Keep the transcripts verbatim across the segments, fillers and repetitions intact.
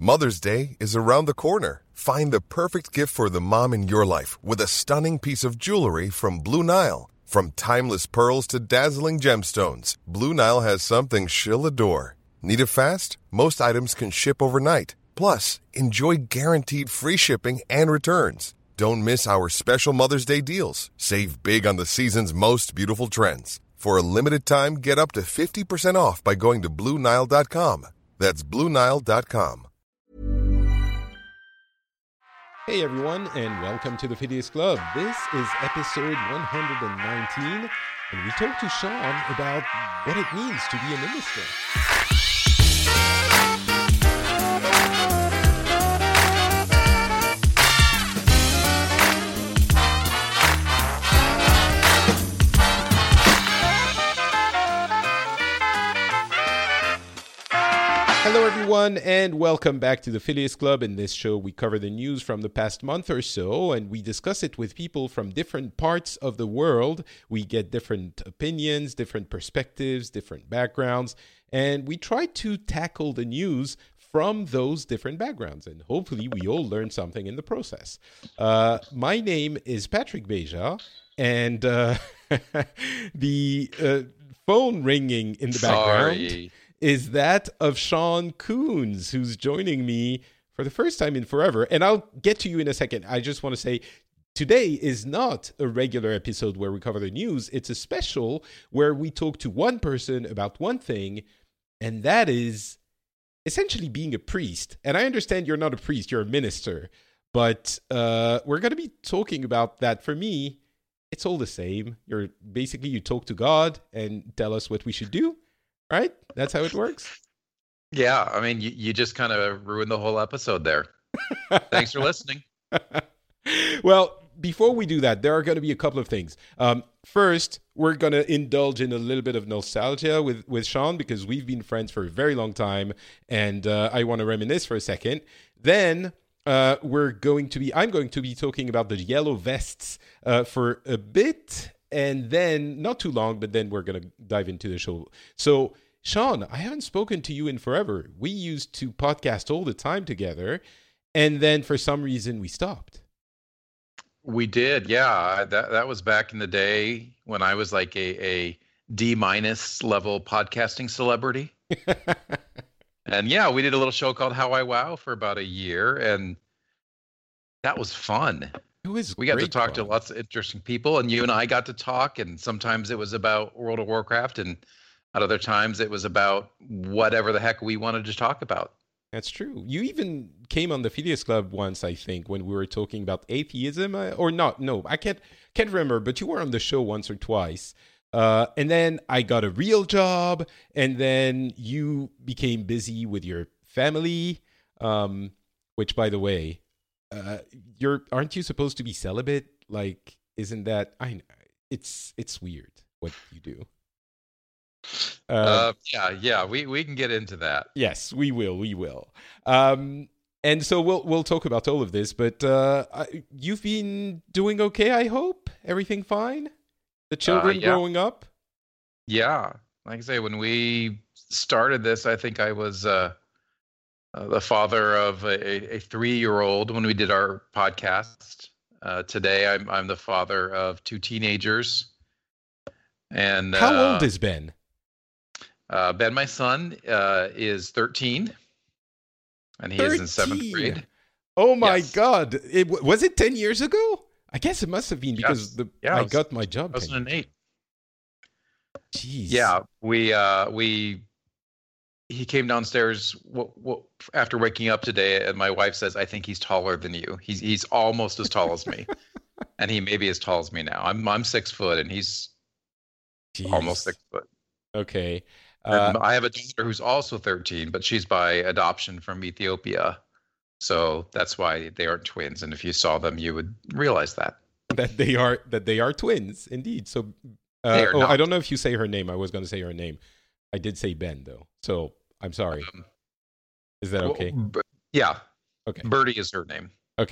Mother's Day is around the corner. Find the perfect gift for the mom in your life with a stunning piece of jewelry from Blue Nile. From timeless pearls to dazzling gemstones, Blue Nile has something she'll adore. Need it fast? Most items can ship overnight. Plus, enjoy guaranteed free shipping and returns. Don't miss our special Mother's Day deals. Save big on the season's most beautiful trends. For a limited time, get up to fifty percent off by going to Blue Nile dot com. That's Blue Nile dot com. Hey everyone, and welcome to the Phileas Club. This is episode one hundred nineteen, and we talk to Sean about what it means to be a minister. Hello everyone, and welcome back to the Phileas Club. In this show, we cover the news from the past month or so, and we discuss it with people from different parts of the world. We get different opinions, different perspectives, different backgrounds, and we try to tackle the news from those different backgrounds, and hopefully we all learn something in the process. Uh, my name is Patrick Beja, and uh, the uh, phone ringing in the background Sorry. is that of Sean Coons, who's joining me for the first time in forever. And I'll get to you in a second. I just want to say, today is not a regular episode where we cover the news. It's a special where we talk to one person about one thing, and that is essentially being a priest. And I understand you're not a priest, you're a minister. But uh, we're going to be talking about that. For me, it's all the same. You're basically, you talk to God and tell us what we should do. Right? That's how it works? Yeah, I mean, you, you just kind of ruined the whole episode there. Thanks for listening. Well, before we do that, there are going to be a couple of things. Um, first, we're going to indulge in a little bit of nostalgia with, with Sean because we've been friends for a very long time, and uh, I want to reminisce for a second. Then uh, we're going to be, I'm going to be talking about the yellow vests uh, for a bit. And then, not too long, but then we're going to dive into the show. So, Sean, I haven't spoken to you in forever. We used to podcast all the time together. And then, for some reason, we stopped. We did, yeah. That that was back in the day when I was like a, a D-minus level podcasting celebrity. And yeah, we did a little show called How I Wow for about a year. And that was fun. It was we got to talk fun. to lots of interesting people, and you and I got to talk, and sometimes it was about World of Warcraft, and at other times it was about whatever the heck we wanted to talk about. That's true. You even came on the Phileas Club once, I think, when we were talking about atheism, uh, or not. No, I can't can't remember, but you were on the show once or twice. Uh, and then I got a real job, and then you became busy with your family, um, which, by the way, Uh, you're aren't you supposed to be celibate? Like, isn't that I? It's it's weird what you do. Uh, Uh, yeah, yeah, we, we can get into that. yes, we will, we will. Um, and so we'll we'll talk about all of this. But uh, I, you've been doing okay, I hope. Everything fine. The children Uh, yeah. growing up. Yeah, like I say, when we started this, I think I was uh, uh, the father of a, a three-year-old when we did our podcast. Uh, today, I'm I'm the father of two teenagers. And How uh, old is Ben? uh, Ben? My son uh, is thirteen, and he is in seventh thirteen. grade. Oh my Yes. God! It, was it ten years ago? I guess it must have been because Yes. the Yeah, I it was got my job. two thousand eight. Jeez. Yeah, we uh, we he came downstairs w- w- after waking up today, and my wife says, "I think he's taller than you. He's he's almost as tall as me, and he may be as tall as me now. I'm I'm six foot, and he's Jeez. almost six foot. Okay. And Uh, I have a daughter who's also thirteen, but she's by adoption from Ethiopia, so that's why they aren't twins. And if you saw them, you would realize that. that they are that they are twins, indeed. So, They uh, are oh, I not. don't know if you say her name. I was going to say her name. I did say Ben though, so I'm sorry. Um, Is that okay? Well, B- yeah, Okay. Birdie is her name. Okay.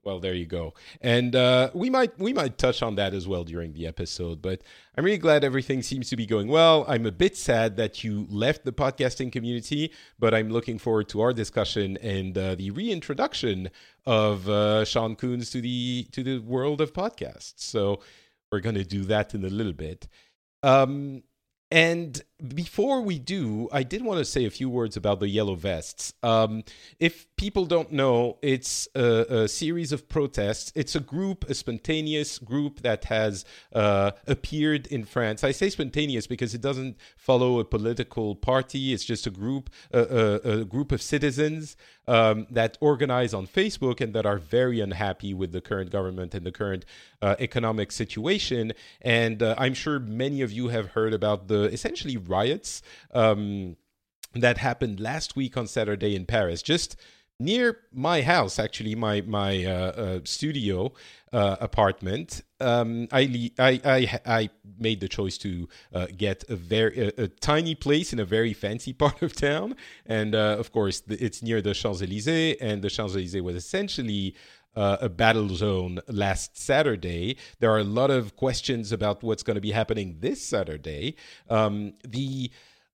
Well, there you go. And uh, we might we might touch on that as well during the episode. But I'm really glad everything seems to be going well. I'm a bit sad that you left the podcasting community, but I'm looking forward to our discussion and uh, the reintroduction of uh, Sean Coons to the to the world of podcasts. So we're going to do that in a little bit. Um, And before we do, I did want to say a few words about the Yellow Vests. Um, if people don't know, it's a, a series of protests. It's a group, a spontaneous group that has uh, appeared in France. I say spontaneous because it doesn't follow a political party. It's just a group, a, a, a group of citizens um, that organize on Facebook and that are very unhappy with the current government and the current uh, economic situation. And uh, I'm sure many of you have heard about the essentially riots um, that happened last week on Saturday in Paris, just near my house, actually, my my uh, uh, studio uh, apartment. Um, I, I I I made the choice to uh, get a very a, a tiny place in a very fancy part of town, and uh, of course, it's near the Champs-Élysées, and the Champs-Élysées was essentially Uh, a battle zone last Saturday. There are a lot of questions about what's going to be happening this Saturday. Um, the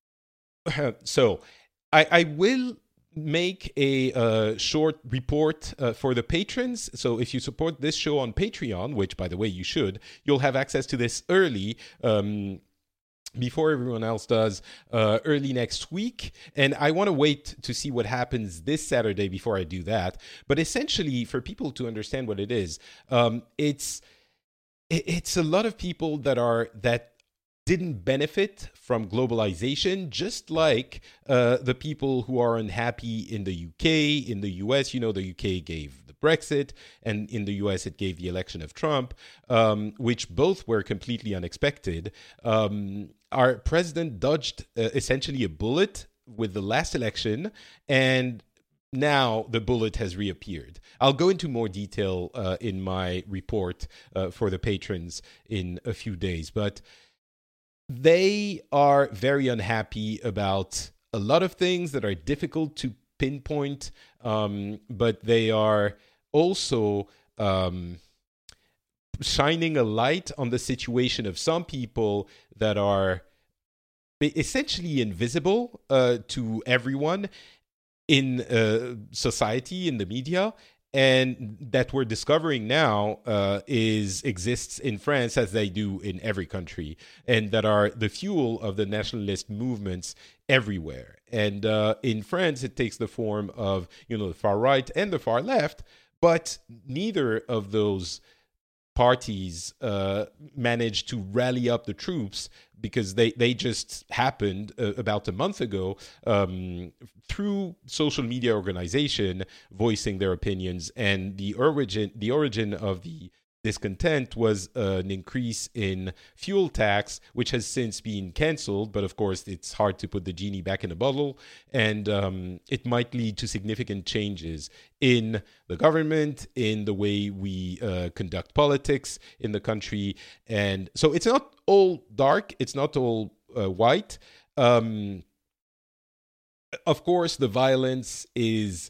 so I, I will make a uh, short report uh, for the patrons. So if you support this show on Patreon, which by the way you should, you'll have access to this early. Um, before everyone else does, uh, early next week. And I want to wait to see what happens this Saturday before I do that. But essentially, for people to understand what it is, um, it's it's a lot of people that are that didn't benefit from globalization, just like uh, the people who are unhappy in the U K, in the U S. You know, the U K gave the Brexit, and in the U S it gave the election of Trump, um, which both were completely unexpected. Um, our president dodged uh, essentially a bullet with the last election, and now the bullet has reappeared. I'll go into more detail uh, in my report uh, for the patrons in a few days, but they are very unhappy about a lot of things that are difficult to pinpoint, um, but they are also um, shining a light on the situation of some people that are essentially invisible uh, to everyone in uh, society, in the media, and that we're discovering now uh, is exists in France as they do in every country, and that are the fuel of the nationalist movements everywhere. And uh, in France, it takes the form of, you know, the far right and the far left, but neither of those parties uh, managed to rally up the troops, because they, they just happened uh, about a month ago um, through social media organization voicing their opinions. And the origin the origin of the discontent was uh, an increase in fuel tax, which has since been canceled. But of course, it's hard to put the genie back in the bottle, and um, it might lead to significant changes in the government, in the way we uh, conduct politics in the country. And so it's not all dark, it's not all uh, white. Um, of course, the violence is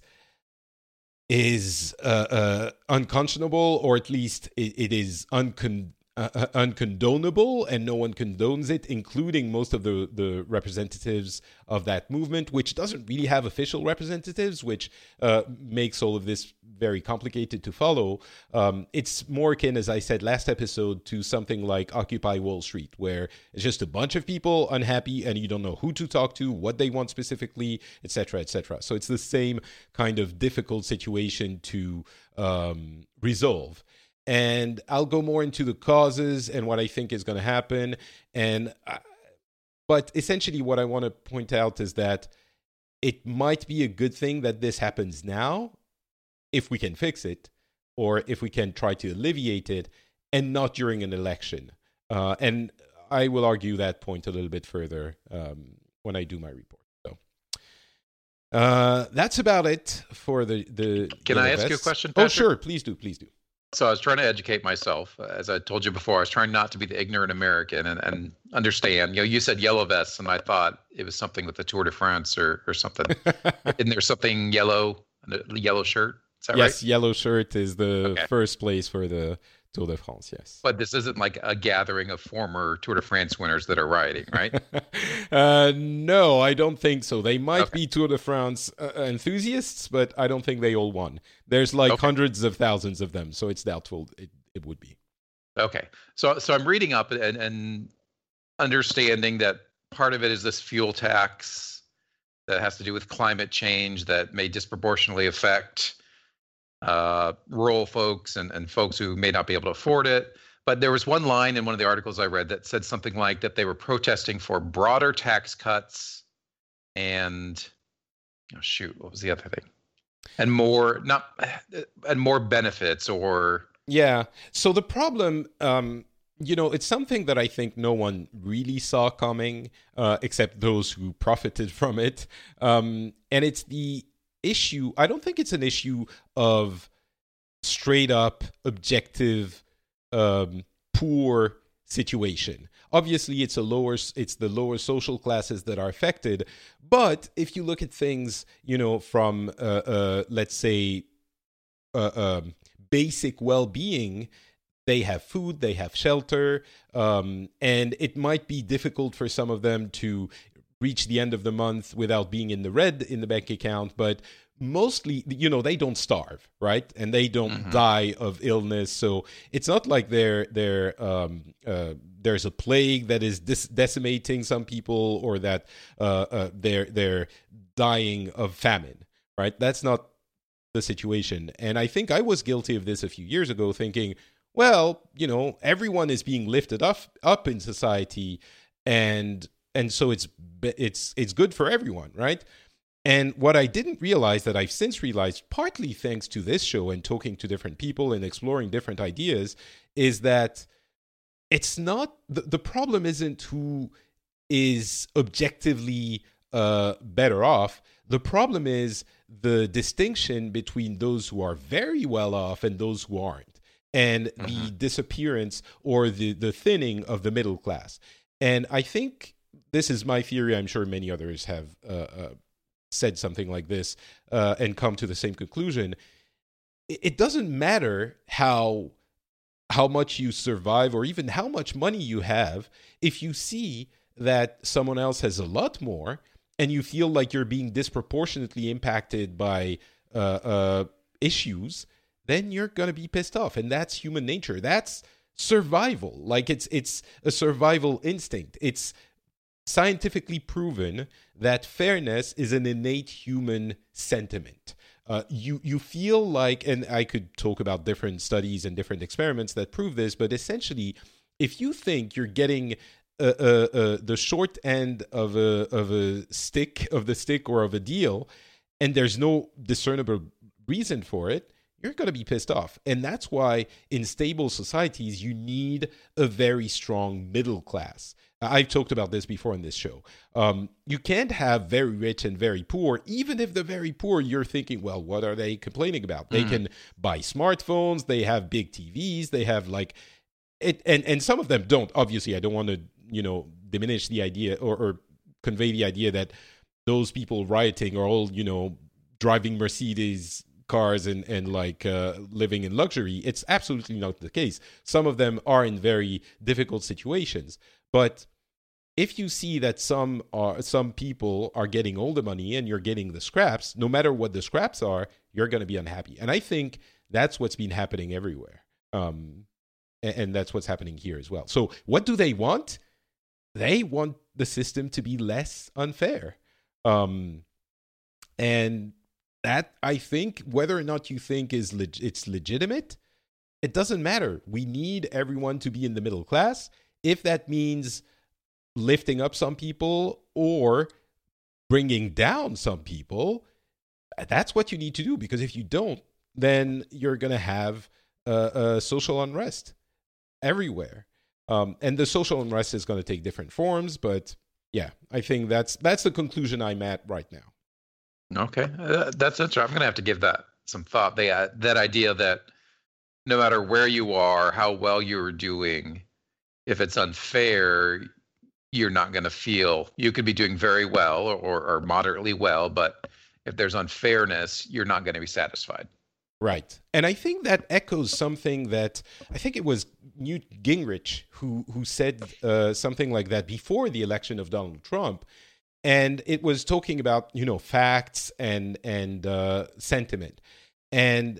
is uh, uh, unconscionable, or at least it, it is uncon- uh, uncondonable, and no one condones it, including most of the, the representatives of that movement, which doesn't really have official representatives, which uh, makes all of this very complicated to follow. Um, it's more akin, as I said last episode, to something like Occupy Wall Street, where it's just a bunch of people unhappy and you don't know who to talk to, what they want specifically, et cetera, et cetera. So it's the same kind of difficult situation to um, resolve. And I'll go more into the causes and what I think is going to happen. And I, but essentially what I want to point out is that it might be a good thing that this happens now, if we can fix it, or if we can try to alleviate it, and not during an election. Uh, and I will argue that point a little bit further um, when I do my report. So uh, that's about it for the... the Can I ask vests. you a question, Patrick? Oh, sure. Please do. Please do. So I was trying to educate myself. As I told you before, I was trying not to be the ignorant American and, and understand. You know, you said yellow vests, and I thought it was something with the Tour de France or, or something. Isn't there something yellow, a yellow shirt? Is that Yes, right? yellow shirt is the Okay. first place for the Tour de France. Yes. But this isn't like a gathering of former Tour de France winners that are riding, right? uh, no, I don't think so. They might Okay. be Tour de France uh, enthusiasts, but I don't think they all won. There's like Okay. hundreds of thousands of them, so it's doubtful it, it would be. Okay. So so I'm reading up and, and understanding that part of it is this fuel tax that has to do with climate change that may disproportionately affect uh, rural folks and, and folks who may not be able to afford it. But there was one line in one of the articles I read that said something like that they were protesting for broader tax cuts and, oh shoot, what was the other thing? And more, not, and more benefits or. Yeah. So the problem, um, you know, it's something that I think no one really saw coming, uh, except those who profited from it. Um, and it's the issue. I don't think it's an issue of straight up objective um, poor situation. Obviously, it's a lower, it's the lower social classes that are affected. But if you look at things, you know, from uh, uh, let's say uh, um, basic well-being, they have food, they have shelter, um, and it might be difficult for some of them to reach the end of the month without being in the red in the bank account, but mostly, you know, they don't starve, right? And they don't mm-hmm. die of illness. So it's not like they're, they're, um, uh, there's a plague that is dis- decimating some people, or that uh, uh, they're, they're dying of famine, right? That's not the situation. And I think I was guilty of this a few years ago, thinking, well, you know, everyone is being lifted up, up in society, and and so it's it's it's good for everyone, right? And what I didn't realize, that I've since realized, partly thanks to this show and talking to different people and exploring different ideas, is that it's not, the, the problem isn't who is objectively uh, better off. The problem is the distinction between those who are very well off and those who aren't, and mm-hmm. the disappearance or the, the thinning of the middle class. And I think this is my theory. I'm sure many others have uh, uh, said something like this uh, and come to the same conclusion. It, it doesn't matter how how much you survive or even how much money you have. If you see that someone else has a lot more and you feel like you're being disproportionately impacted by uh, uh, issues, then you're going to be pissed off. And that's human nature. That's survival. Like it's it's a survival instinct. It's scientifically proven that fairness is an innate human sentiment. Uh, you you feel like, and I could talk about different studies and different experiments that prove this, but essentially, if you think you're getting uh, uh, uh, the short end of a of a stick of the stick or of a deal, and there's no discernible reason for it, you're going to be pissed off. And that's why in stable societies, you need a very strong middle class. I've talked about this before in this show. Um, you can't have very rich and very poor, even if the very poor, you're thinking, well, what are they complaining about? They mm. can buy smartphones, they have big T Vs, they have like it, and, and some of them don't. Obviously, I don't want to, you know, diminish the idea or, or convey the idea that those people rioting are all, you know, driving Mercedes cars and, and like uh, living in luxury. It's absolutely not the case. Some of them are in very difficult situations. But if you see that some are some people are getting all the money and you're getting the scraps, no matter what the scraps are, you're going to be unhappy. And I think that's what's been happening everywhere. Um, and, and that's what's happening here as well. So what do they want? They want the system to be less unfair. Um, and that, I think, whether or not you think is leg- it's legitimate, it doesn't matter. We need everyone to be in the middle class. If that means lifting up some people or bringing down some people, that's what you need to do. Because if you don't, then you're going to have uh, uh, social unrest everywhere. Um, and the social unrest is going to take different forms. But yeah, I think that's that's the conclusion I'm at right now. Okay. Uh, that's interesting. I'm going to have to give that some thought. They, uh, that idea that no matter where you are, how well you're doing, if it's unfair, you're not going to feel, you could be doing very well or, or moderately well, but if there's unfairness, you're not going to be satisfied. Right. And I think that echoes something that I think it was Newt Gingrich who who said uh, something like that before the election of Donald Trump. And it was talking about, you know, facts and and uh, sentiment. And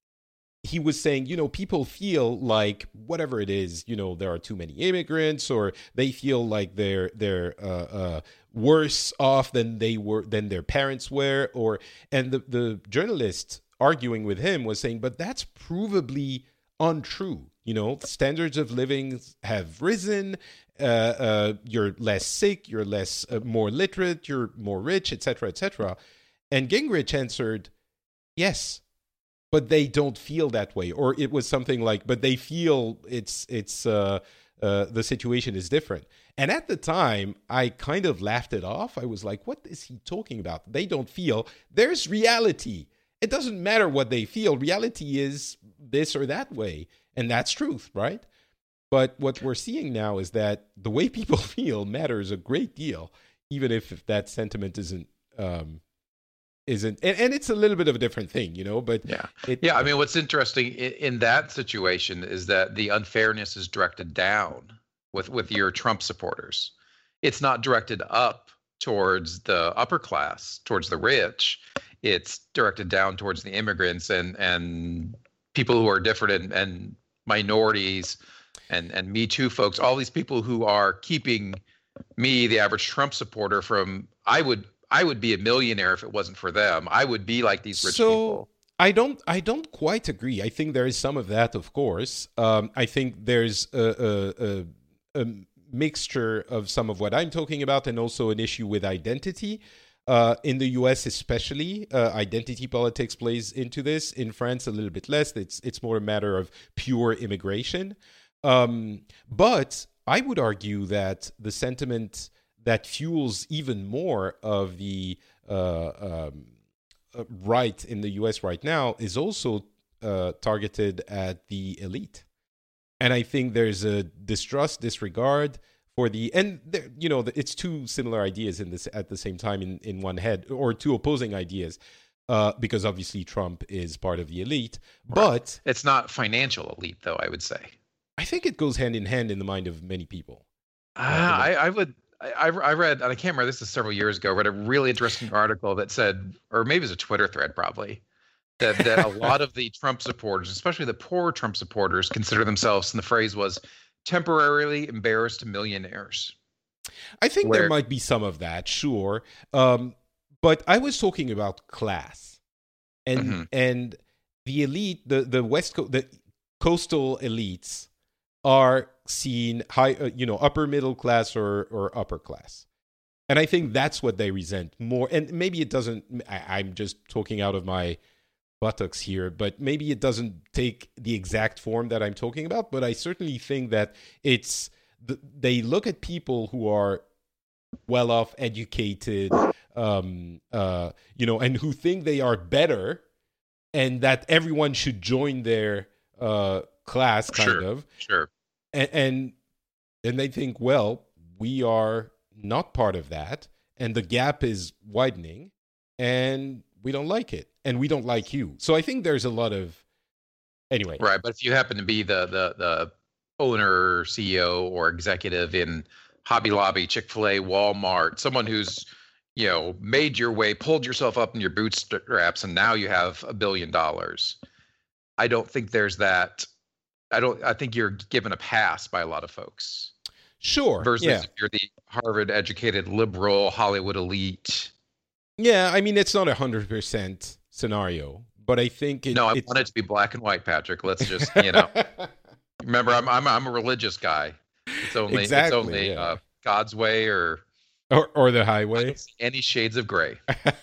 he was saying, you know, people feel like whatever it is, you know, there are too many immigrants, or they feel like they're they're uh, uh, worse off than they were than their parents were, or and the the journalist arguing with him was saying, but that's provably untrue. You know, standards of living have risen. Uh, uh, you're less sick. You're less uh, more literate. You're more rich, et cetera, et cetera. And Gingrich answered, yes. But they don't feel that way, or it was something like, "But they feel it's it's uh, uh, the situation is different." And at the time, I kind of laughed it off. I was like, "What is he talking about? They don't feel. There's reality. It doesn't matter what they feel. Reality is this or that way, and that's truth, right?" But what we're seeing now is that the way people feel matters a great deal, even if, if that sentiment isn't. Um, isn't and, and it's a little bit of a different thing, you know, but yeah it, yeah I mean, what's interesting in, in that situation is that the unfairness is directed down with with your Trump supporters. It's not directed up towards the upper class, towards the rich. It's directed down towards the immigrants and and people who are different, and, and minorities and and Me Too folks, all these people who are keeping me, the average Trump supporter, from I would I would be a millionaire if it wasn't for them. I would be like these rich so, people. I don't. I don't quite agree. I think there is some of that, of course. Um, I think there's a, a, a, a mixture of some of what I'm talking about, and also an issue with identity. Uh, in the U S, especially, uh, identity politics plays into this. In France, a little bit less. It's it's more a matter of pure immigration. Um, but I would argue that the sentiment that fuels even more of the uh, um, uh, right in the U S right now is also uh, targeted at the elite. And I think there's a distrust, disregard for the, and there, you know, it's two similar ideas in this at the same time in, in one head, or two opposing ideas, uh, because obviously Trump is part of the elite, Right. but It's not financial elite, though, I would say. I think it goes hand in hand in the mind of many people. Uh, I, I would. I, I read, and I can't remember, this is several years ago, read a really interesting article that said, or maybe it was a Twitter thread probably, that, that a lot of the Trump supporters, especially the poor Trump supporters, consider themselves, and the phrase was, temporarily embarrassed millionaires. I think Where- there might be some of that, sure. Um, but I was talking about class. And Mhm. and the elite, the, the West Coast, the coastal elites are seen high, uh, you know, upper middle class or, or upper class. And I think that's what they resent more. And maybe it doesn't, I, I'm just talking out of my buttocks here, but maybe it doesn't take the exact form that I'm talking about. But I certainly think that it's, they look at people who are well off, educated, um, uh, you know, and who think they are better, and that everyone should join their uh, class, kind Sure, of. Sure. And, and and they think, well, we are not part of that, and the gap is widening, and we don't like it, and we don't like you. So I think there's a lot of, anyway. Right, but if you happen to be the the the owner, C E O, or executive in Hobby Lobby, Chick-fil-A, Walmart, someone who's, you know, made your way, pulled yourself up in your bootstraps, and now you have a billion dollars. I don't think there's that. I don't. I think you're given a pass by a lot of folks. Sure. Versus yeah. if you're the Harvard-educated liberal Hollywood elite. Yeah, I mean, it's not a hundred percent scenario, but I think it, No, I it's... want it to be black and white, Patrick. Let's just, you know. Remember, I'm I'm I'm a religious guy. It's only Exactly, it's only yeah. uh, God's way or or or the I highway. don't see any shades of gray.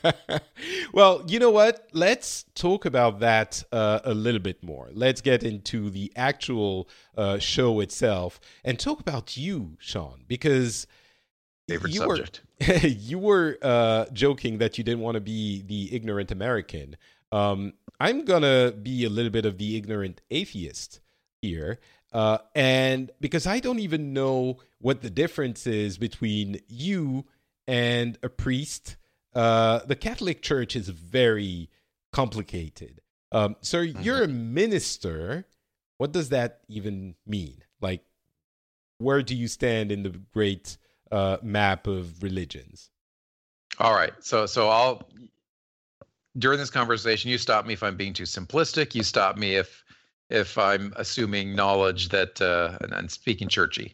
Well, you know what? Let's talk about that uh, a little bit more. Let's get into the actual uh, show itself and talk about you, Sean, because Favorite you subject. were you were uh, joking that you didn't want to be the ignorant American. Um, I'm gonna be a little bit of the ignorant atheist here, uh, and because I don't even know what the difference is between you and a priest. Uh, the Catholic Church is very complicated. Um, so Mhm. you're a minister. What does that even mean? Like, where do you stand in the great uh, map of religions? All right. So so I'll during this conversation, you stop me if I'm being too simplistic. You stop me if if I'm assuming knowledge that uh, and, and speaking churchy.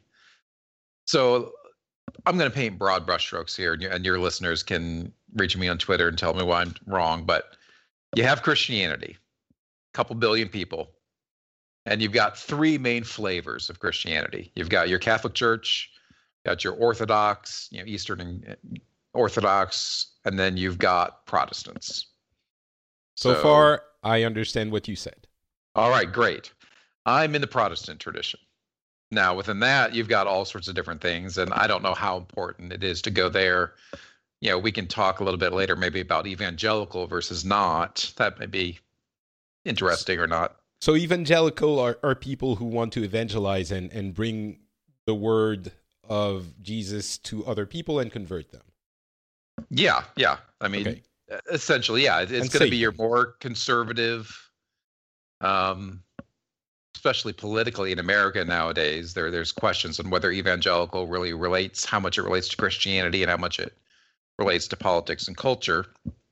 So I'm going to paint broad brushstrokes here, and your, and your listeners can reach me on Twitter and tell me why I'm wrong. But you have Christianity, a couple billion people, and you've got three main flavors of Christianity. You've got your Catholic Church, you've got your Orthodox, you know, Eastern and Orthodox, and then you've got Protestants. So, so far, I understand what you said. All right, great. I'm in the Protestant tradition. Now, within that, you've got all sorts of different things, and I don't know how important it is to go there. You know, we can talk a little bit later maybe about evangelical versus not. That may be interesting or not. So evangelical are, are people who want to evangelize and, and bring the word of Jesus to other people and convert them. Yeah, yeah. I mean, okay. essentially, yeah. It's going to be your more conservative, um, especially politically in America nowadays. There, there's questions on whether evangelical really relates, how much it relates to Christianity and how much it relates to politics and culture.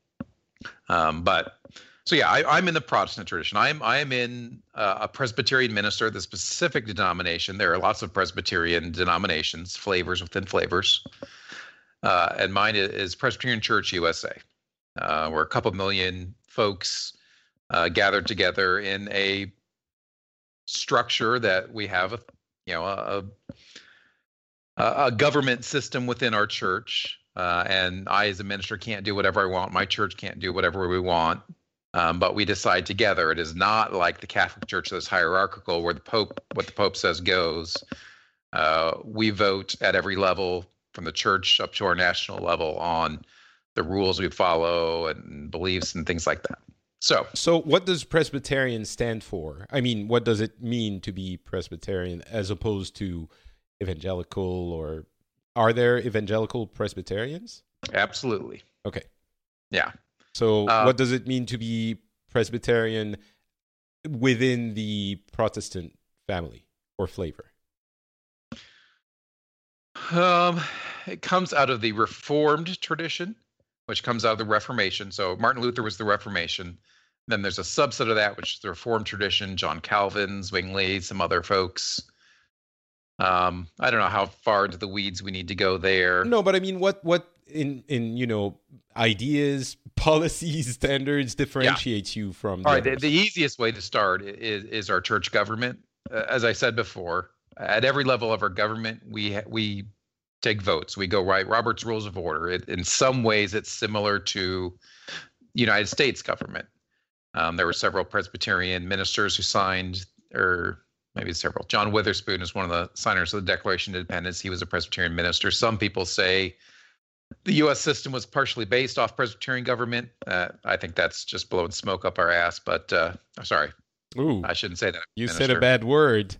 Um, but so yeah, I, I'm in the Protestant tradition. I'm I am in uh, a Presbyterian minister, the specific denomination. There are lots of Presbyterian denominations, flavors within flavors. Uh, and mine is Presbyterian Church U S A. Uh, we're a couple million folks uh, gathered together in a structure that we have, a, you know, a, a, a government system within our church. Uh, and I, as a minister, can't do whatever I want. My church can't do whatever we want. Um, but we decide together. It is not like the Catholic Church that's hierarchical, where the Pope, what the Pope says goes. Uh, we vote at every level, from the church up to our national level, on the rules we follow and beliefs and things like that. So, so what does Presbyterian stand for? I mean, what does it mean to be Presbyterian as opposed to evangelical? Or are there evangelical Presbyterians? Absolutely. Okay. Yeah. So uh, what does it mean to be Presbyterian within the Protestant family or flavor? Um, it comes out of the Reformed tradition, which comes out of the Reformation. So Martin Luther was the Reformation. Then there's a subset of that, which is the Reformed tradition, John Calvin, Zwingli, some other folks. Um, I don't know how far into the weeds we need to go there. No, but I mean, what what in in you know ideas, policies, standards differentiates yeah. you from the all right. The, the easiest way to start is is our church government. Uh, as I said before, at every level of our government, we ha- we take votes. We go right Robert's Rules of Order. It, in some ways, it's similar to United States government. Um, there were several Presbyterian ministers who signed, or maybe several. John Witherspoon is one of the signers of the Declaration of Independence. He was a Presbyterian minister. Some people say the U S system was partially based off Presbyterian government. Uh, I think that's just blowing smoke up our ass. But uh, I'm sorry, Ooh, I shouldn't say that. You minister. said a bad word.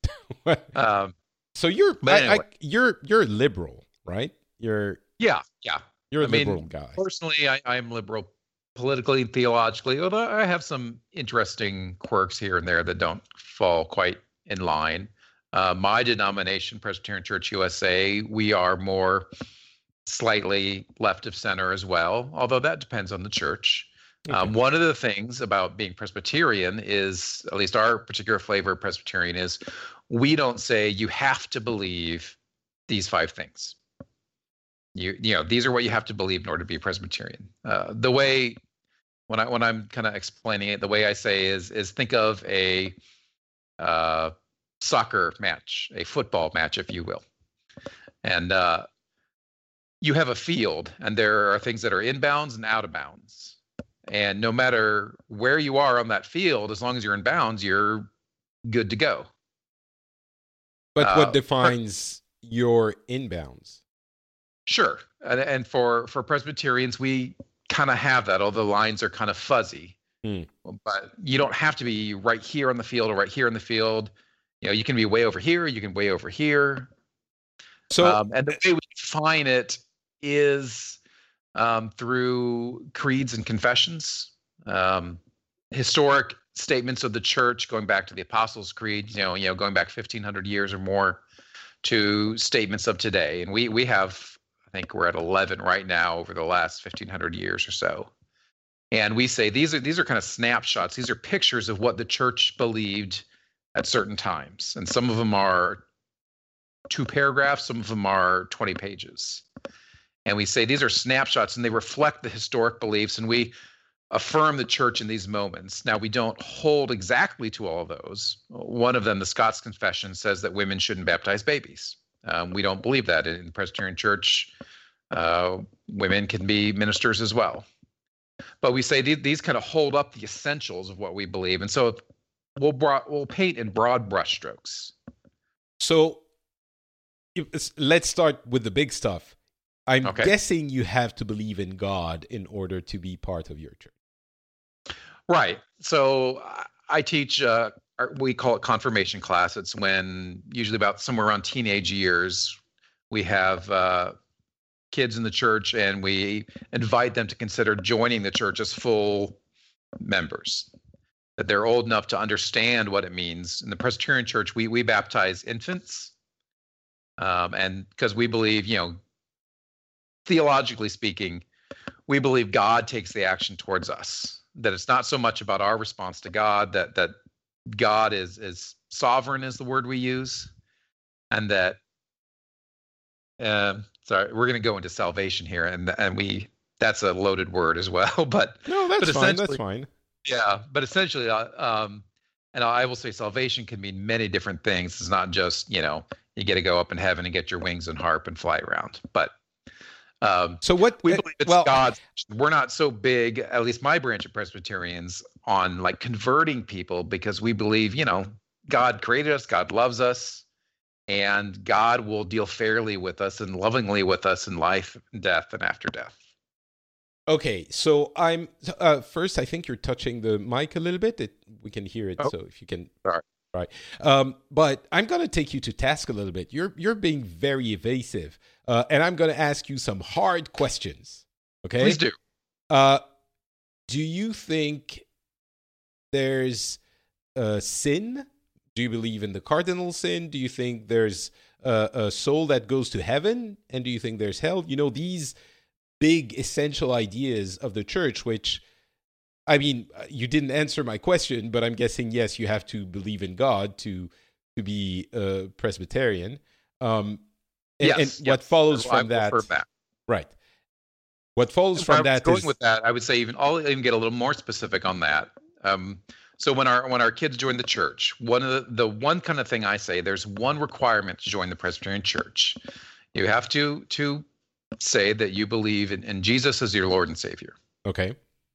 um, so you're but I, anyway. I, you're you're liberal, right? You're yeah, yeah. You're a I liberal mean, guy. Personally, I, I'm liberal politically and theologically, although I have some interesting quirks here and there that don't fall quite in line. Uh, my denomination, Presbyterian Church U S A, we are more slightly left of center as well, although that depends on the church. Okay. Um, one of the things about being Presbyterian is, at least our particular flavor of Presbyterian is, we don't say you have to believe these five things. You you know, these are what you have to believe in order to be Presbyterian. Uh, the way when I when I'm kind of explaining it, the way I say is is think of a uh, soccer match, a football match, if you will, and uh, you have a field, and there are things that are inbounds and out of bounds. And no matter where you are on that field, as long as you're in bounds, you're good to go. But what uh, defines per- your inbounds? Sure. And, and for, for Presbyterians, we kind of have that, although the lines are kind of fuzzy. Hmm. But you don't have to be right here on the field or right here on the field. You know, you can be way over here, you can way over here. So, um, and the way we define it is um, through creeds and confessions. Um, historic statements of the church, going back to the Apostles' Creed, you know, you know, going back fifteen hundred years or more, to statements of today. And we we have, I think we're at eleven right now over the last fifteen hundred years or so. And we say these are these are kind of snapshots. These are pictures of what the church believed at certain times. And some of them are two paragraphs, some of them are twenty pages. And we say these are snapshots and they reflect the historic beliefs, and we affirm the church in these moments. Now, we don't hold exactly to all of those. One of them, the Scots Confession, says that women shouldn't baptize babies. Um, we don't believe that. In the Presbyterian Church, uh, women can be ministers as well. But we say these, these kind of hold up the essentials of what we believe. And so we'll, bro- we'll paint in broad brushstrokes. So let's start with the big stuff. I'm okay. guessing you have to believe in God in order to be part of your church. Right. So I teach, uh, we call it confirmation class. It's when usually about somewhere around teenage years, we have uh, kids in the church and we invite them to consider joining the church as full members, that they're old enough to understand what it means. In the Presbyterian Church, we we baptize infants. Um, and because we believe, you know, theologically speaking, we believe God takes the action towards us. That it's not so much about our response to God, that that God is is sovereign is the word we use, and that uh, sorry, we're going to go into salvation here, and and we that's a loaded word as well. But no, that's but fine. That's fine. Yeah, but essentially, uh, um, and I will say salvation can mean many different things. It's not just, you know, you get to go up in heaven and get your wings and harp and fly around, but. Um, so what we believe it's well, God's. We're not so big, at least my branch of Presbyterians, on like converting people, because we believe, you know, God created us, God loves us, and God will deal fairly with us and lovingly with us in life, death, and after death. Okay, so I'm uh, first. I think you're touching the mic a little bit. It, we can hear it. Oh, so if you can, sorry. Right. Um, but I'm going to take you to task a little bit. You're you're being very evasive, uh, and I'm going to ask you some hard questions. Okay. Please do. Uh, do you think there's uh, sin? Do you believe in the cardinal sin? Do you think there's uh, a soul that goes to heaven? And do you think there's hell? You know, these big essential ideas of the church, which, I mean, you didn't answer my question, but I'm guessing, yes, you have to believe in God to to be a Presbyterian. Um, and, yes, and yes. what follows so from that, that, right? What follows if from I was that going is with that. I would say even I'll even get a little more specific on that. Um, so when our when our kids join the church, one of the, the one kind of thing I say, there's one requirement to join the Presbyterian Church. You have to to say that you believe in, in Jesus as your Lord and Savior. Okay.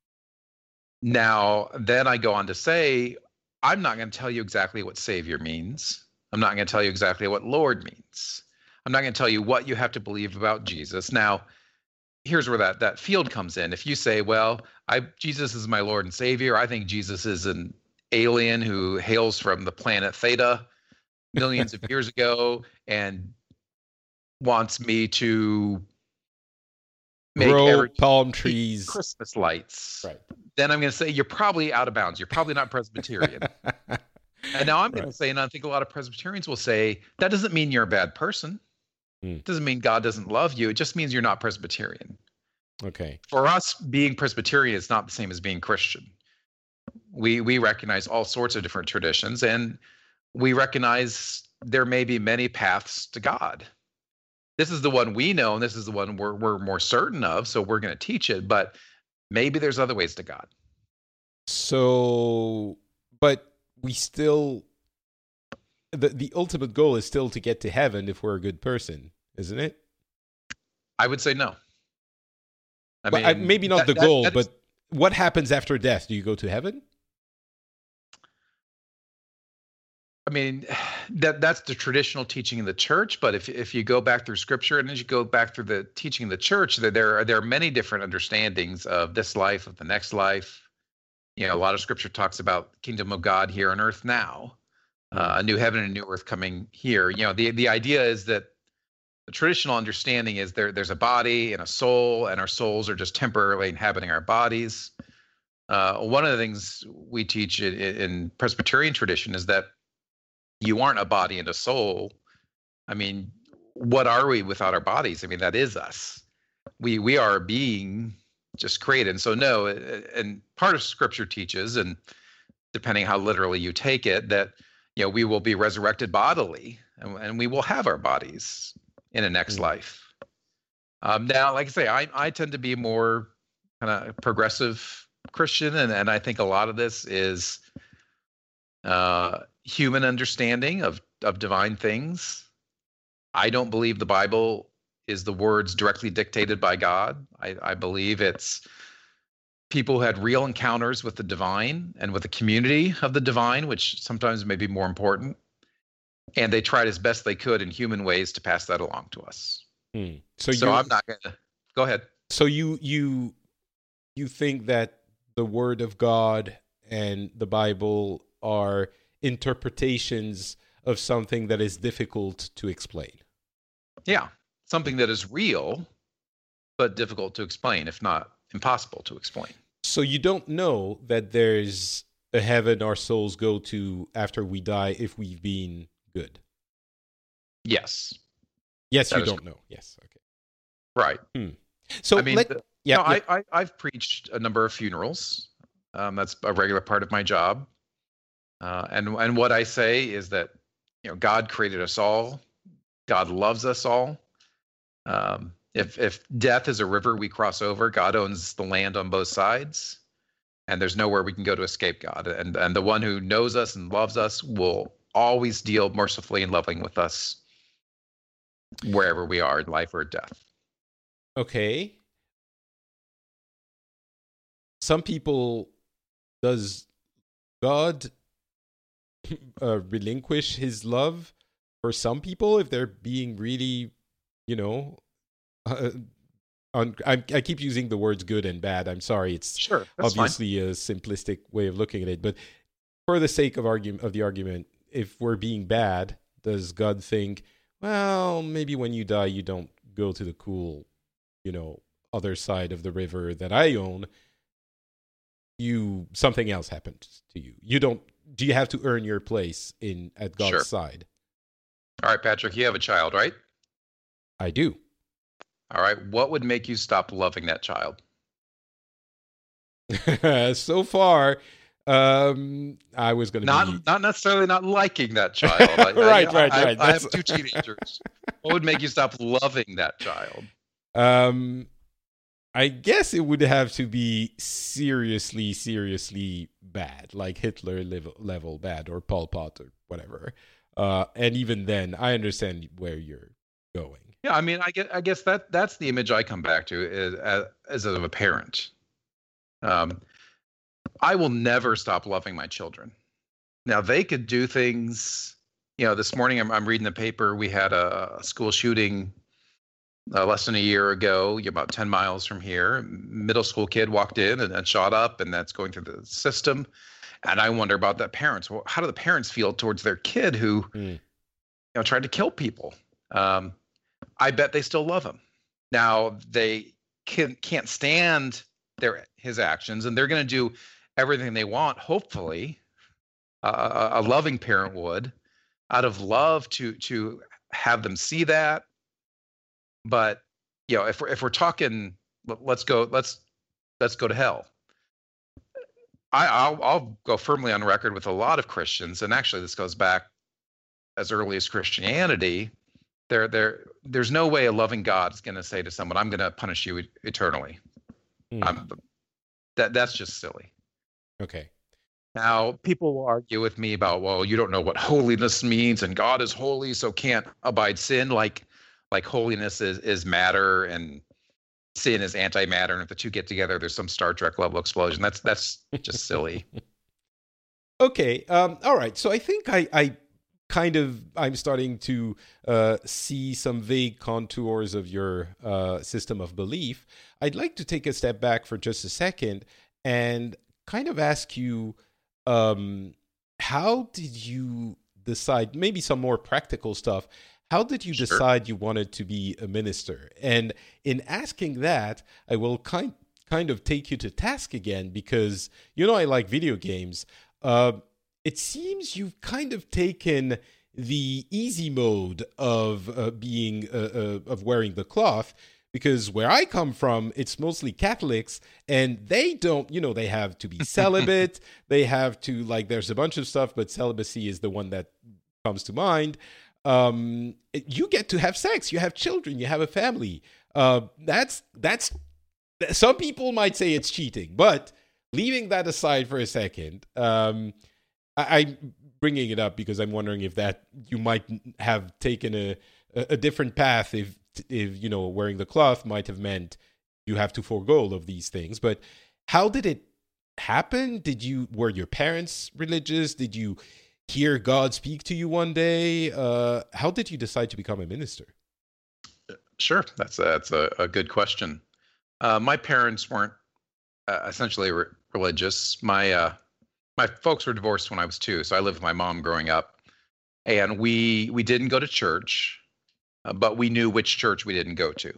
Now, then I go on to say, I'm not going to tell you exactly what Savior means. I'm not going to tell you exactly what Lord means. I'm not going to tell you what you have to believe about Jesus. Now, here's where that, that field comes in. If you say, well, I Jesus is my Lord and Savior, I think Jesus is an alien who hails from the planet Theta millions of years ago and wants me to make grow every palm trees, Christmas lights. Right. Then I'm going to say you're probably out of bounds. You're probably not Presbyterian. And now I'm going Right. to say, and I think a lot of Presbyterians will say, that doesn't mean you're a bad person. Mm. It doesn't mean God doesn't love you. It just means you're not Presbyterian. Okay. For us, being Presbyterian is not the same as being Christian. We we recognize all sorts of different traditions, and we recognize there may be many paths to God. This is the one we know, and this is the one we're we're more certain of, so we're going to teach it, but maybe there's other ways to God. So, but we still, the, the ultimate goal is still to get to heaven if we're a good person, isn't it? I would say no. I But mean, I, maybe not that- the that- goal, that is- but what happens after death? Do you go to heaven? I mean, that that's the traditional teaching in the church. But if if you go back through Scripture and as you go back through the teaching in the church, there there are, there are many different understandings of this life, of the next life. You know, a lot of Scripture talks about the kingdom of God here on earth now, uh, a new heaven and a new earth coming here. You know, the the idea is that the traditional understanding is there there's a body and a soul, and our souls are just temporarily inhabiting our bodies. Uh, one of the things we teach in, in Presbyterian tradition is that you aren't a body and a soul. I mean, what are we without our bodies? I mean, that is us. We we are a being just created. And so no, and part of Scripture teaches, and depending how literally you take it, that you know we will be resurrected bodily, and, and we will have our bodies in a next mm-hmm. life. Um, now, like I say, I I tend to be more kind of progressive Christian, and, and I think a lot of this is uh, human understanding of of divine things. I don't believe the Bible is the words directly dictated by God. I, I believe it's people who had real encounters with the divine and with the community of the divine, which sometimes may be more important. And they tried as best they could in human ways to pass that along to us. Hmm. So, so I'm not going to go ahead. So you you you think that the Word of God and the Bible are interpretations of something that is difficult to explain? Yeah, something that is real, but difficult to explain, if not impossible to explain. So you don't know that there's a heaven our souls go to after we die if we've been good? Yes. Yes, that you don't correct. know. Yes, okay. Right. Hmm. So I mean, let, the, yeah, no, yeah. I, I, I've preached a number of funerals. Um, that's a regular part of my job. Uh, and and what I say is that you know God created us all. God loves us all. Um, if if death is a river we cross over, God owns the land on both sides, and there's nowhere we can go to escape God. And and the one who knows us and loves us will always deal mercifully and loving with us wherever we are in life or death. Okay. Some people, does God uh, relinquish his love for some people if they're being really, you know, uh, on, I, I keep using the words good and bad. I'm sorry. It's sure, obviously fine. a simplistic way of looking at it. But for the sake of argument of the argument, if we're being bad, does God think, well, maybe when you die, you don't go to the cool, you know, other side of the river that I own. You something else happened to you. You don't. Do you have to earn your place in at God's sure. side? All right, Patrick. You have a child, right? I do. All right. What would make you stop loving that child? So far, um, I was going to not be... not necessarily not liking that child. I, right, I, right, I, right. I, I have two teenagers. What would make you stop loving that child? Um, I guess it would have to be seriously, seriously bad, like Hitler level, level bad, or Pol Pot or whatever. Uh, and even then, I understand where you're going. Yeah, I mean, I guess, I guess that that's the image I come back to is, as, as of a parent. Um, I will never stop loving my children. Now, they could do things. You know, this morning I'm, I'm reading the paper. We had a school shooting uh, less than a year ago, about ten miles from here. Middle school kid walked in and, and shot up, and that's going through the system. And I wonder about the parents. Well, how do the parents feel towards their kid who, mm. you know, tried to kill people? Um, I bet they still love him. Now, they can, can't stand their his actions, and they're going to do everything they want, hopefully, uh, a loving parent would, out of love to to have them see that. But you know, if we're if we're talking, let's go let's let's go to hell. I, I'll I'll go firmly on record with a lot of Christians, and actually this goes back as early as Christianity. There there there's no way a loving God is going to say to someone, "I'm going to punish you eternally." Mm. Um, that that's just silly. Okay. Now, people will argue with me about, well, you don't know what holiness means, and God is holy, so can't abide sin. Like, like holiness is, is matter, and sin is antimatter, and if the two get together, there's some Star Trek level explosion. That's that's just silly. Okay. Um, all right. So I think I, I kind of I'm starting to uh, see some vague contours of your uh, system of belief. I'd like to take a step back for just a second and kind of ask you, um, how did you decide, maybe some more practical stuff, how did you Sure. decide you wanted to be a minister? And in asking that, I will kind kind of take you to task again because, you know, I like video games. Uh, it seems you've kind of taken the easy mode of uh, being, uh, uh, of wearing the cloth, because where I come from, it's mostly Catholics, and they don't, you know, they have to be celibate. They have to, like, there's a bunch of stuff, but celibacy is the one that comes to mind. Um, you get to have sex. You have children. You have a family. Uh, that's, that's, some people might say it's cheating, but leaving that aside for a second, um, I, I'm bringing it up because I'm wondering if that you might have taken a, a different path if, if, you know, wearing the cloth might have meant you have to forego all of these things. But how did it happen? Did you, were your parents religious? Did you hear God speak to you one day? Uh, how did you decide to become a minister? Sure. That's a, that's a, a good question. Uh, my parents weren't uh, essentially re- religious. My, uh, my folks were divorced when I was two. So I lived with my mom growing up, and we, we didn't go to church. Uh, but we knew which church we didn't go to.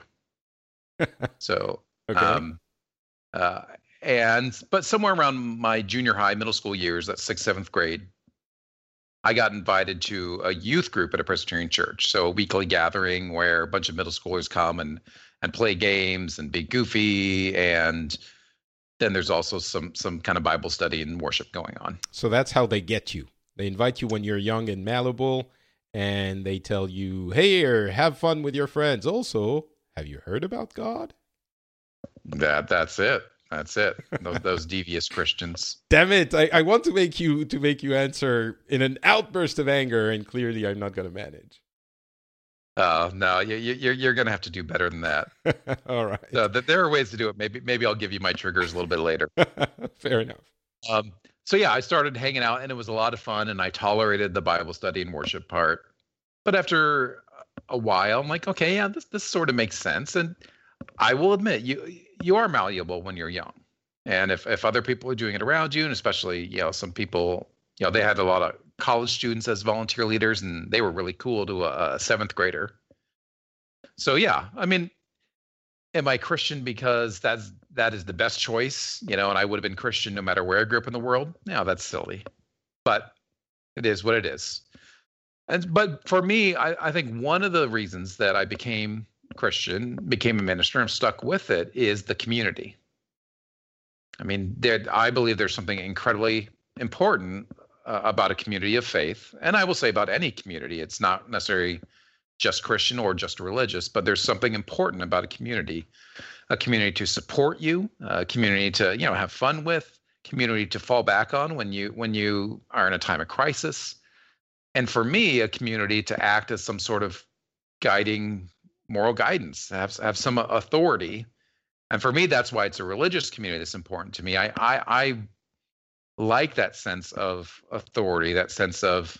So, okay. um, uh, and, but somewhere around my junior high, middle school years, that's sixth, seventh grade, I got invited to a youth group at a Presbyterian church. So a weekly gathering where a bunch of middle schoolers come and, and play games and be goofy. And then there's also some, some kind of Bible study and worship going on. So that's how they get you. They invite you when you're young and malleable, and they tell you, hey, or have fun with your friends. Also, have you heard about God? That that's it. That's it. Those, those devious Christians. Damn it. I, I want to make you to make you answer in an outburst of anger, and clearly I'm not going to manage. Oh, no, you, you, you're you're going to have to do better than that. All right. So th- there are ways to do it. Maybe maybe I'll give you my triggers a little bit later. Fair enough. Um, so yeah, I started hanging out, and it was a lot of fun, and I tolerated the Bible study and worship part. But after a while, I'm like, okay, yeah, this this sort of makes sense. And I will admit, you you are malleable when you're young, and if if other people are doing it around you, and especially, you know, some people, you know, they had a lot of college students as volunteer leaders, and they were really cool to a, a seventh grader. So yeah, I mean, am I Christian because that's that is the best choice, you know, and I would have been Christian no matter where I grew up in the world? No, that's silly. But it is what it is. And but for me, I, I think one of the reasons that I became Christian, became a minister, and stuck with it is the community. I mean, there, I believe there's something incredibly important uh, about a community of faith. And I will say about any community, it's not necessarily just Christian or just religious, but there's something important about a community, a community to support you, a community to, you know, have fun with, community to fall back on when you when you are in a time of crisis. And for me, a community to act as some sort of guiding moral guidance, have have some authority. And for me, that's why it's a religious community that's important to me. I I, I like that sense of authority, that sense of,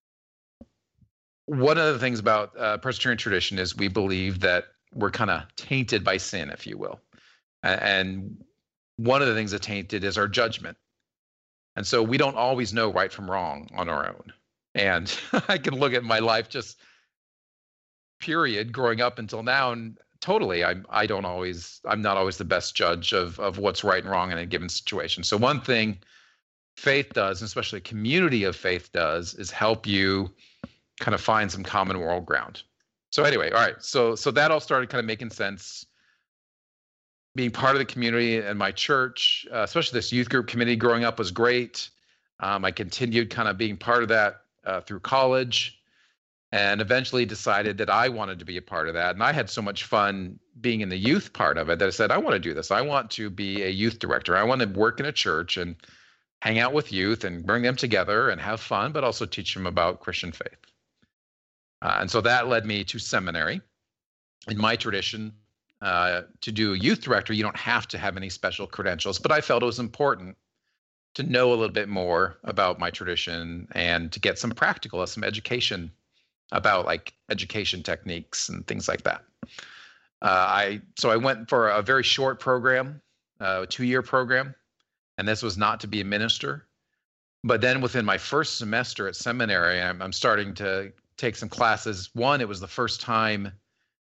one of the things about uh, Presbyterian tradition is we believe that we're kind of tainted by sin, if you will. And one of the things that tainted is our judgment. And so we don't always know right from wrong on our own. And I can look at my life just period growing up until now, and totally, I'm I don't always I'm not always the best judge of of what's right and wrong in a given situation. So one thing faith does, and especially a community of faith does, is help you kind of find some common moral ground. So anyway, all right. So so that all started kind of making sense. Being part of the community and my church, uh, especially this youth group committee growing up, was great. Um, I continued kind of being part of that uh, through college, and eventually decided that I wanted to be a part of that. And I had so much fun being in the youth part of it that I said, I want to do this. I want to be a youth director. I want to work in a church and hang out with youth and bring them together and have fun, but also teach them about Christian faith. Uh, and so that led me to seminary. In my tradition, uh, to do a youth director, you don't have to have any special credentials, but I felt it was important to know a little bit more about my tradition and to get some practical, some education about like education techniques and things like that. Uh, I so I went for a very short program, uh, a two-year program, and this was not to be a minister. But then within my first semester at seminary, I'm, I'm starting to take some classes. One, it was the first time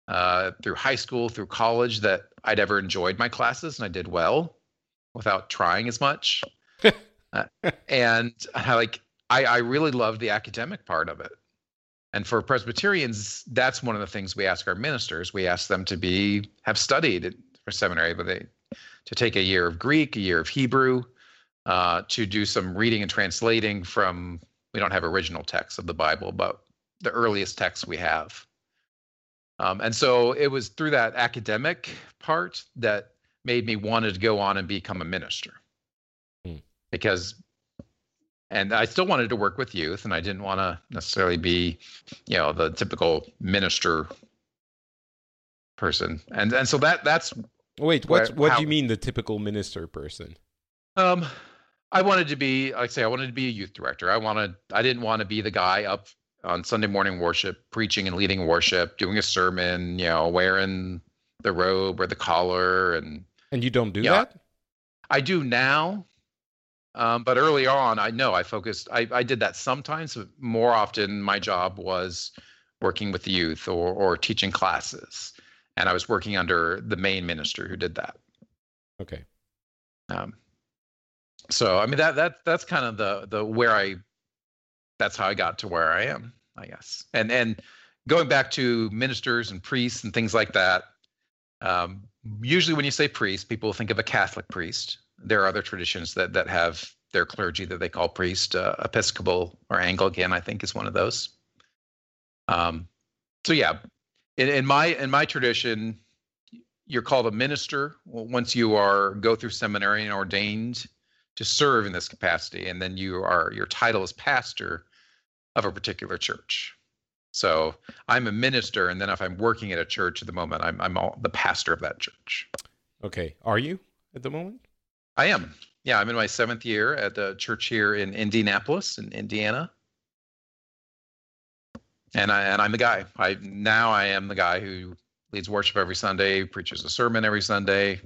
uh, through high school, through college, that I'd ever enjoyed my classes and I did well without trying as much. uh, and I, like I, I really loved the academic part of it. And for Presbyterians, that's one of the things we ask our ministers. We ask them to be have studied for seminary, but they to take a year of Greek, a year of Hebrew, uh, to do some reading and translating from. We don't have original texts of the Bible, but the earliest texts we have. Um, and so it was through that academic part that made me wanted to go on and become a minister. Hmm. Because, and I still wanted to work with youth, and I didn't want to necessarily be, you know, the typical minister person. And and so that that's. Wait, what's, where, what how, do you mean the typical minister person? Um, I wanted to be, like I say, I wanted to be a youth director. I wanted, I didn't want to be the guy up on Sunday morning worship, preaching and leading worship, doing a sermon, you know, wearing the robe or the collar. And and you don't do yeah, that? I do now. Um, but early on, I know I focused, I, I did that sometimes, but more often my job was working with the youth or, or teaching classes. And I was working under the main minister who did that. Okay. Um, so, I mean, that, that, that's kind of the, the, where I, that's how I got to where I am, I guess. And, and going back to ministers and priests and things like that, um, usually when you say priest, people think of a Catholic priest. There are other traditions that, that have their clergy that they call priest, uh, Episcopal or Anglican, I think is one of those. Um, so yeah, in, in my, in my tradition, you're called a minister once you are, go through seminary and ordained to serve in this capacity. And then you are, your title is pastor of a particular church. So I'm a minister. And then if I'm working at a church at the moment, I'm, I'm all, the pastor of that church. Okay. Are you at the moment? I am. Yeah. I'm in my seventh year at the church here in Indianapolis in Indiana. And I, and I'm the guy, I, now I am the guy who leads worship every Sunday, preaches a sermon every Sunday.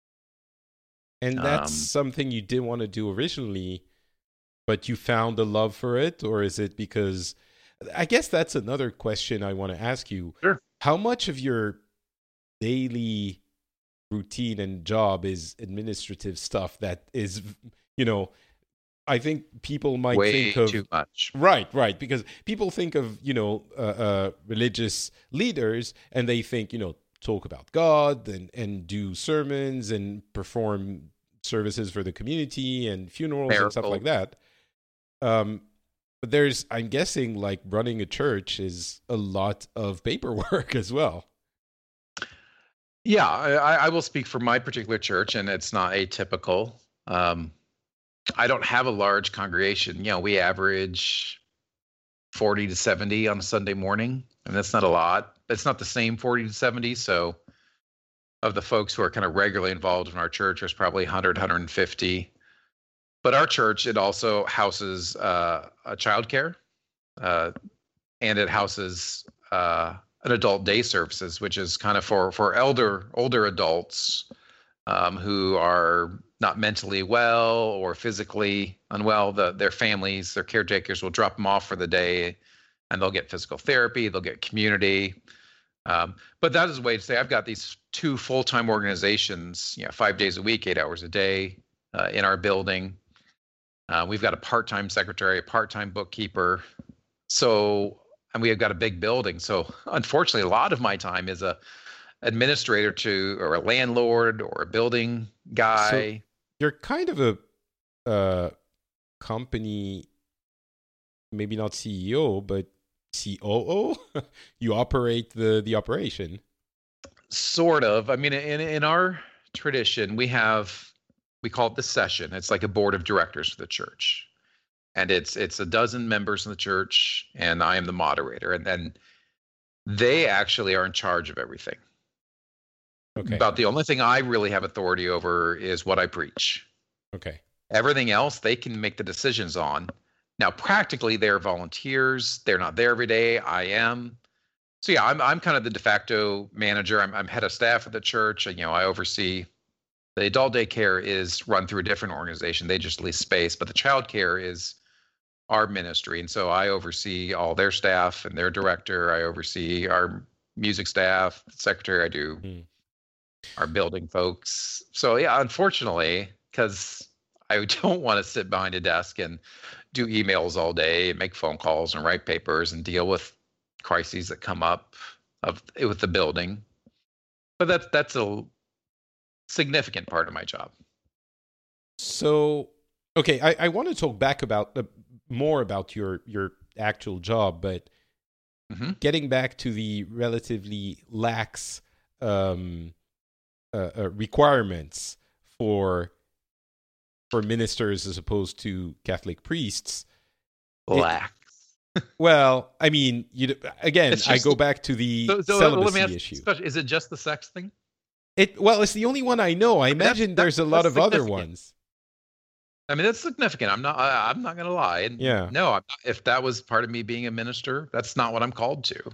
And that's um, something you didn't want to do originally, but you found a love for it? Or is it because, I guess that's another question I want to ask you. Sure. How much of your daily routine and job is administrative stuff that is, you know, I think people might Way think of too much. Right, right. Because people think of, you know, uh, uh, religious leaders and they think, you know, talk about God and, and do sermons and perform services for the community and funerals Miracle. and stuff like that. Um, but there's, I'm guessing, like running a church is a lot of paperwork as well. Yeah, I, I will speak for my particular church, and it's not atypical. Um, I don't have a large congregation. You know, we average forty to seventy on a Sunday morning, and that's not a lot. It's not the same forty to seventy. So of the folks who are kind of regularly involved in our church, there's probably one hundred, one hundred fifty. But our church, it also houses uh, a childcare, uh, and it houses uh, an adult day services, which is kind of for, for elder, older adults um, who are not mentally well or physically unwell. The, their families, their caretakers will drop them off for the day, and they'll get physical therapy, they'll get community. Um, but that is a way to say I've got these two full-time organizations, you know, five days a week, eight hours a day uh, in our building. Uh, we've got a part-time secretary, a part-time bookkeeper. So, and we have got a big building. So unfortunately, a lot of my time is a administrator to, or a landlord or a building guy. So you're kind of a uh, company, maybe not C E O, but C O O. You operate the, the operation. Sort of. I mean, in, in our tradition, we have, we call it the session. It's like a board of directors for the church. And it's it's a dozen members in the church, and I am the moderator. And then they actually are in charge of everything. Okay. About the only thing I really have authority over is what I preach. Okay. Everything else they can make the decisions on. Now, practically, they're volunteers. They're not there every day. I am. So yeah, I'm I'm kind of the de facto manager. I'm I'm head of staff at the church. And, you know, I oversee. The adult daycare is run through a different organization. They just lease space, but the child care is our ministry. And so I oversee all their staff and their director. I oversee our music staff, secretary. I do Mm. our building folks. So yeah, unfortunately, because I don't want to sit behind a desk and do emails all day, and make phone calls and write papers and deal with crises that come up of with the building. But that's that's a significant part of my job. So, okay, I, I want to talk back about the more about your your actual job, but Mm-hmm. getting back to the relatively lax um, uh, uh, requirements for for ministers as opposed to Catholic priests. Lax. Well, I mean, you again, It's I just- go back to the So, so celibacy let me ask issue. this question. Is it just the sex thing? It well, it's the only one I know. I That's- imagine there's a that's- lot that's of other significant. ones. I mean, that's significant. I'm not. I, I'm not going to lie. And Yeah. No, I'm not, if that was part of me being a minister, that's not what I'm called to.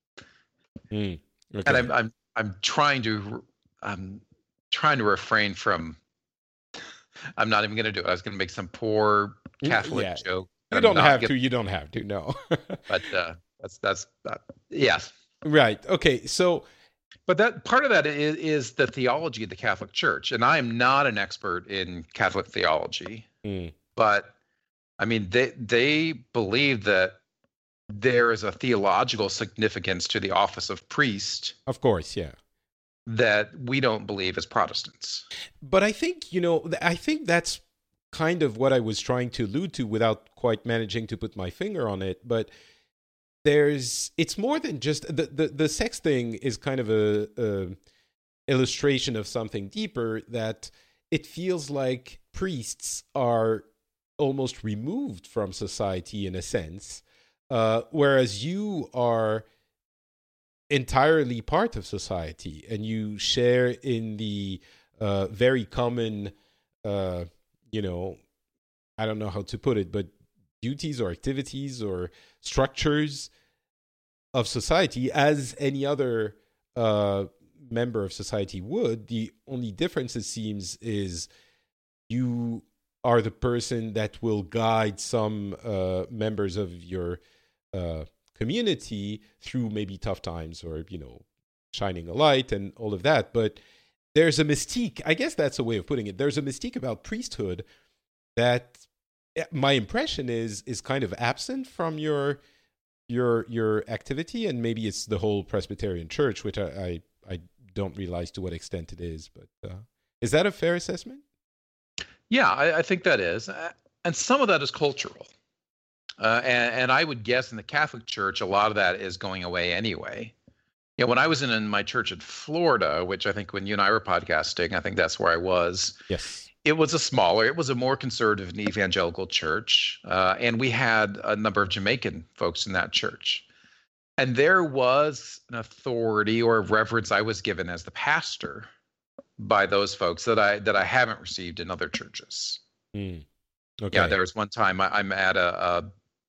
Mm, okay. And I'm. I'm. I'm trying to. I'm trying to refrain from. I'm not even going to do it. I was going to make some poor Catholic Yeah. joke. You I'm don't not have gonna- to. You don't have to. No. But uh, that's that's uh, yes. Right. Okay. So. But that part of that is, is the theology of the Catholic Church, and I am not an expert in Catholic theology. Mm, But I mean, they they believe that there is a theological significance to the office of priest of course. Yeah. that we don't believe as Protestants. But I think, you know, th- I think that's kind of what I was trying to allude to without quite managing to put my finger on it. But there's, it's more than just, the, the, the sex thing is kind of a, a illustration of something deeper, that it feels like priests are almost removed from society in a sense, uh, whereas you are entirely part of society and you share in the uh, very common, uh, you know, I don't know how to put it, but duties or activities or structures of society as any other uh, member of society would. The only difference, it seems, is you are the person that will guide some uh, members of your uh, community through maybe tough times, or, you know, shining a light and all of that. But there's a mystique, I guess that's a way of putting it. There's a mystique about priesthood that my impression is is kind of absent from your your your activity, and maybe it's the whole Presbyterian Church, which I I, I don't realize to what extent it is. But uh, is that a fair assessment? Yeah, I, I think that is, Uh, and some of that is cultural. Uh, and, and I would guess in the Catholic Church, a lot of that is going away anyway. You know, when I was in, in my church in Florida, which I think when you and I were podcasting, I think that's where I was. Yes. It was a smaller, it was a more conservative and evangelical church. Uh, and we had a number of Jamaican folks in that church. And there was an authority or a reverence I was given as the pastor by those folks that I that I haven't received in other churches. Mm. Okay. Yeah, there was one time I, I'm at a, a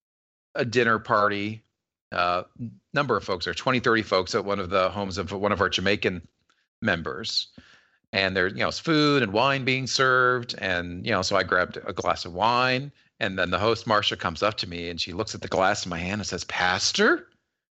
a dinner party. Uh, number of folks there, twenty, thirty folks at one of the homes of one of our Jamaican members. And there's, you know, it's food and wine being served. And, you know, so I grabbed a glass of wine. And then the host, Marcia, comes up to me and she looks at the glass in my hand and says, "Pastor?"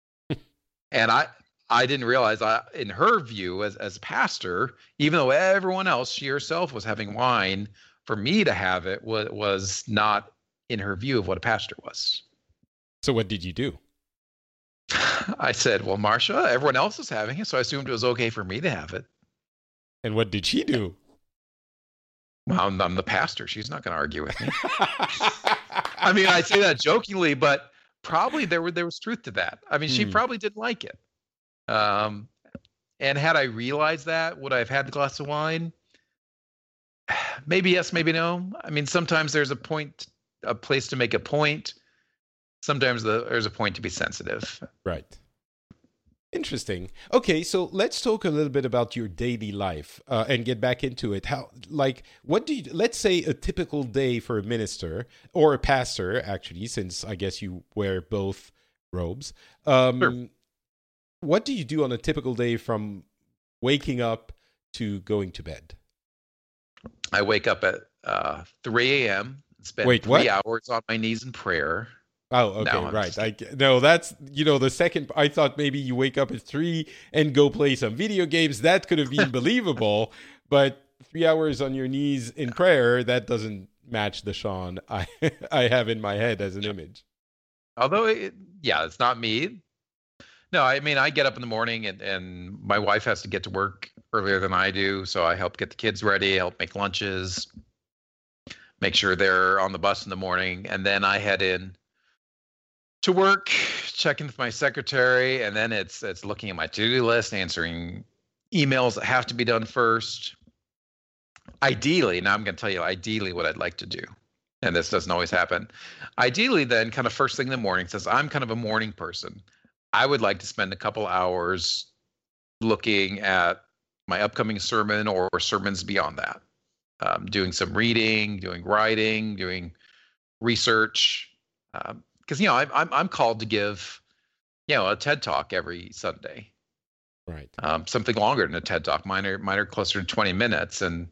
And I I didn't realize, I, in her view as, as pastor, even though everyone else, she herself was having wine, for me to have it was, was not in her view of what a pastor was. So what did you do? I said, "Well, Marcia, everyone else is having it, so I assumed it was okay for me to have it." And what did she do? Well, I'm, I'm the pastor. She's not going to argue with me. I mean, I say that jokingly, but probably there were there was truth to that. I mean, she Hmm. probably didn't like it. Um, and had I realized that, would I have had the glass of wine? Maybe yes, maybe no. I mean, sometimes there's a point, a place to make a point. Sometimes the, there's a point to be sensitive. Right. Interesting. Okay, so let's talk a little bit about your daily life uh, and get back into it. How, like, what do you, let's say a typical day for a minister or a pastor, actually, since I guess you wear both robes. Um, Sure. What do you do on a typical day from waking up to going to bed? I wake up at uh, three a.m. and spend Wait, three what? hours on my knees in prayer. Oh, okay, No, I'm right. just- I ge- no, that's you know the second. I thought maybe you wake up at three and go play some video games. That could have been believable, but three hours on your knees in prayer, that doesn't match the Sean I I have in my head as an image. Although, it, yeah, it's not me. No, I mean, I get up in the morning and, and my wife has to get to work earlier than I do. So I help get the kids ready, help make lunches, make sure they're on the bus in the morning. And then I head in to work, checking with my secretary. And then it's, it's looking at my to-do list, answering emails that have to be done first. Ideally, now I'm going to tell you ideally what I'd like to do. And this doesn't always happen. Ideally, then, kind of first thing in the morning, since I'm kind of a morning person, I would like to spend a couple hours looking at my upcoming sermon or sermons beyond that, um, doing some reading, doing writing, doing research. Because um, you know, I, I'm I'm called to give, you know, a TED talk every Sunday. Right. Um, something longer than a TED talk. Mine are mine are closer to twenty minutes, and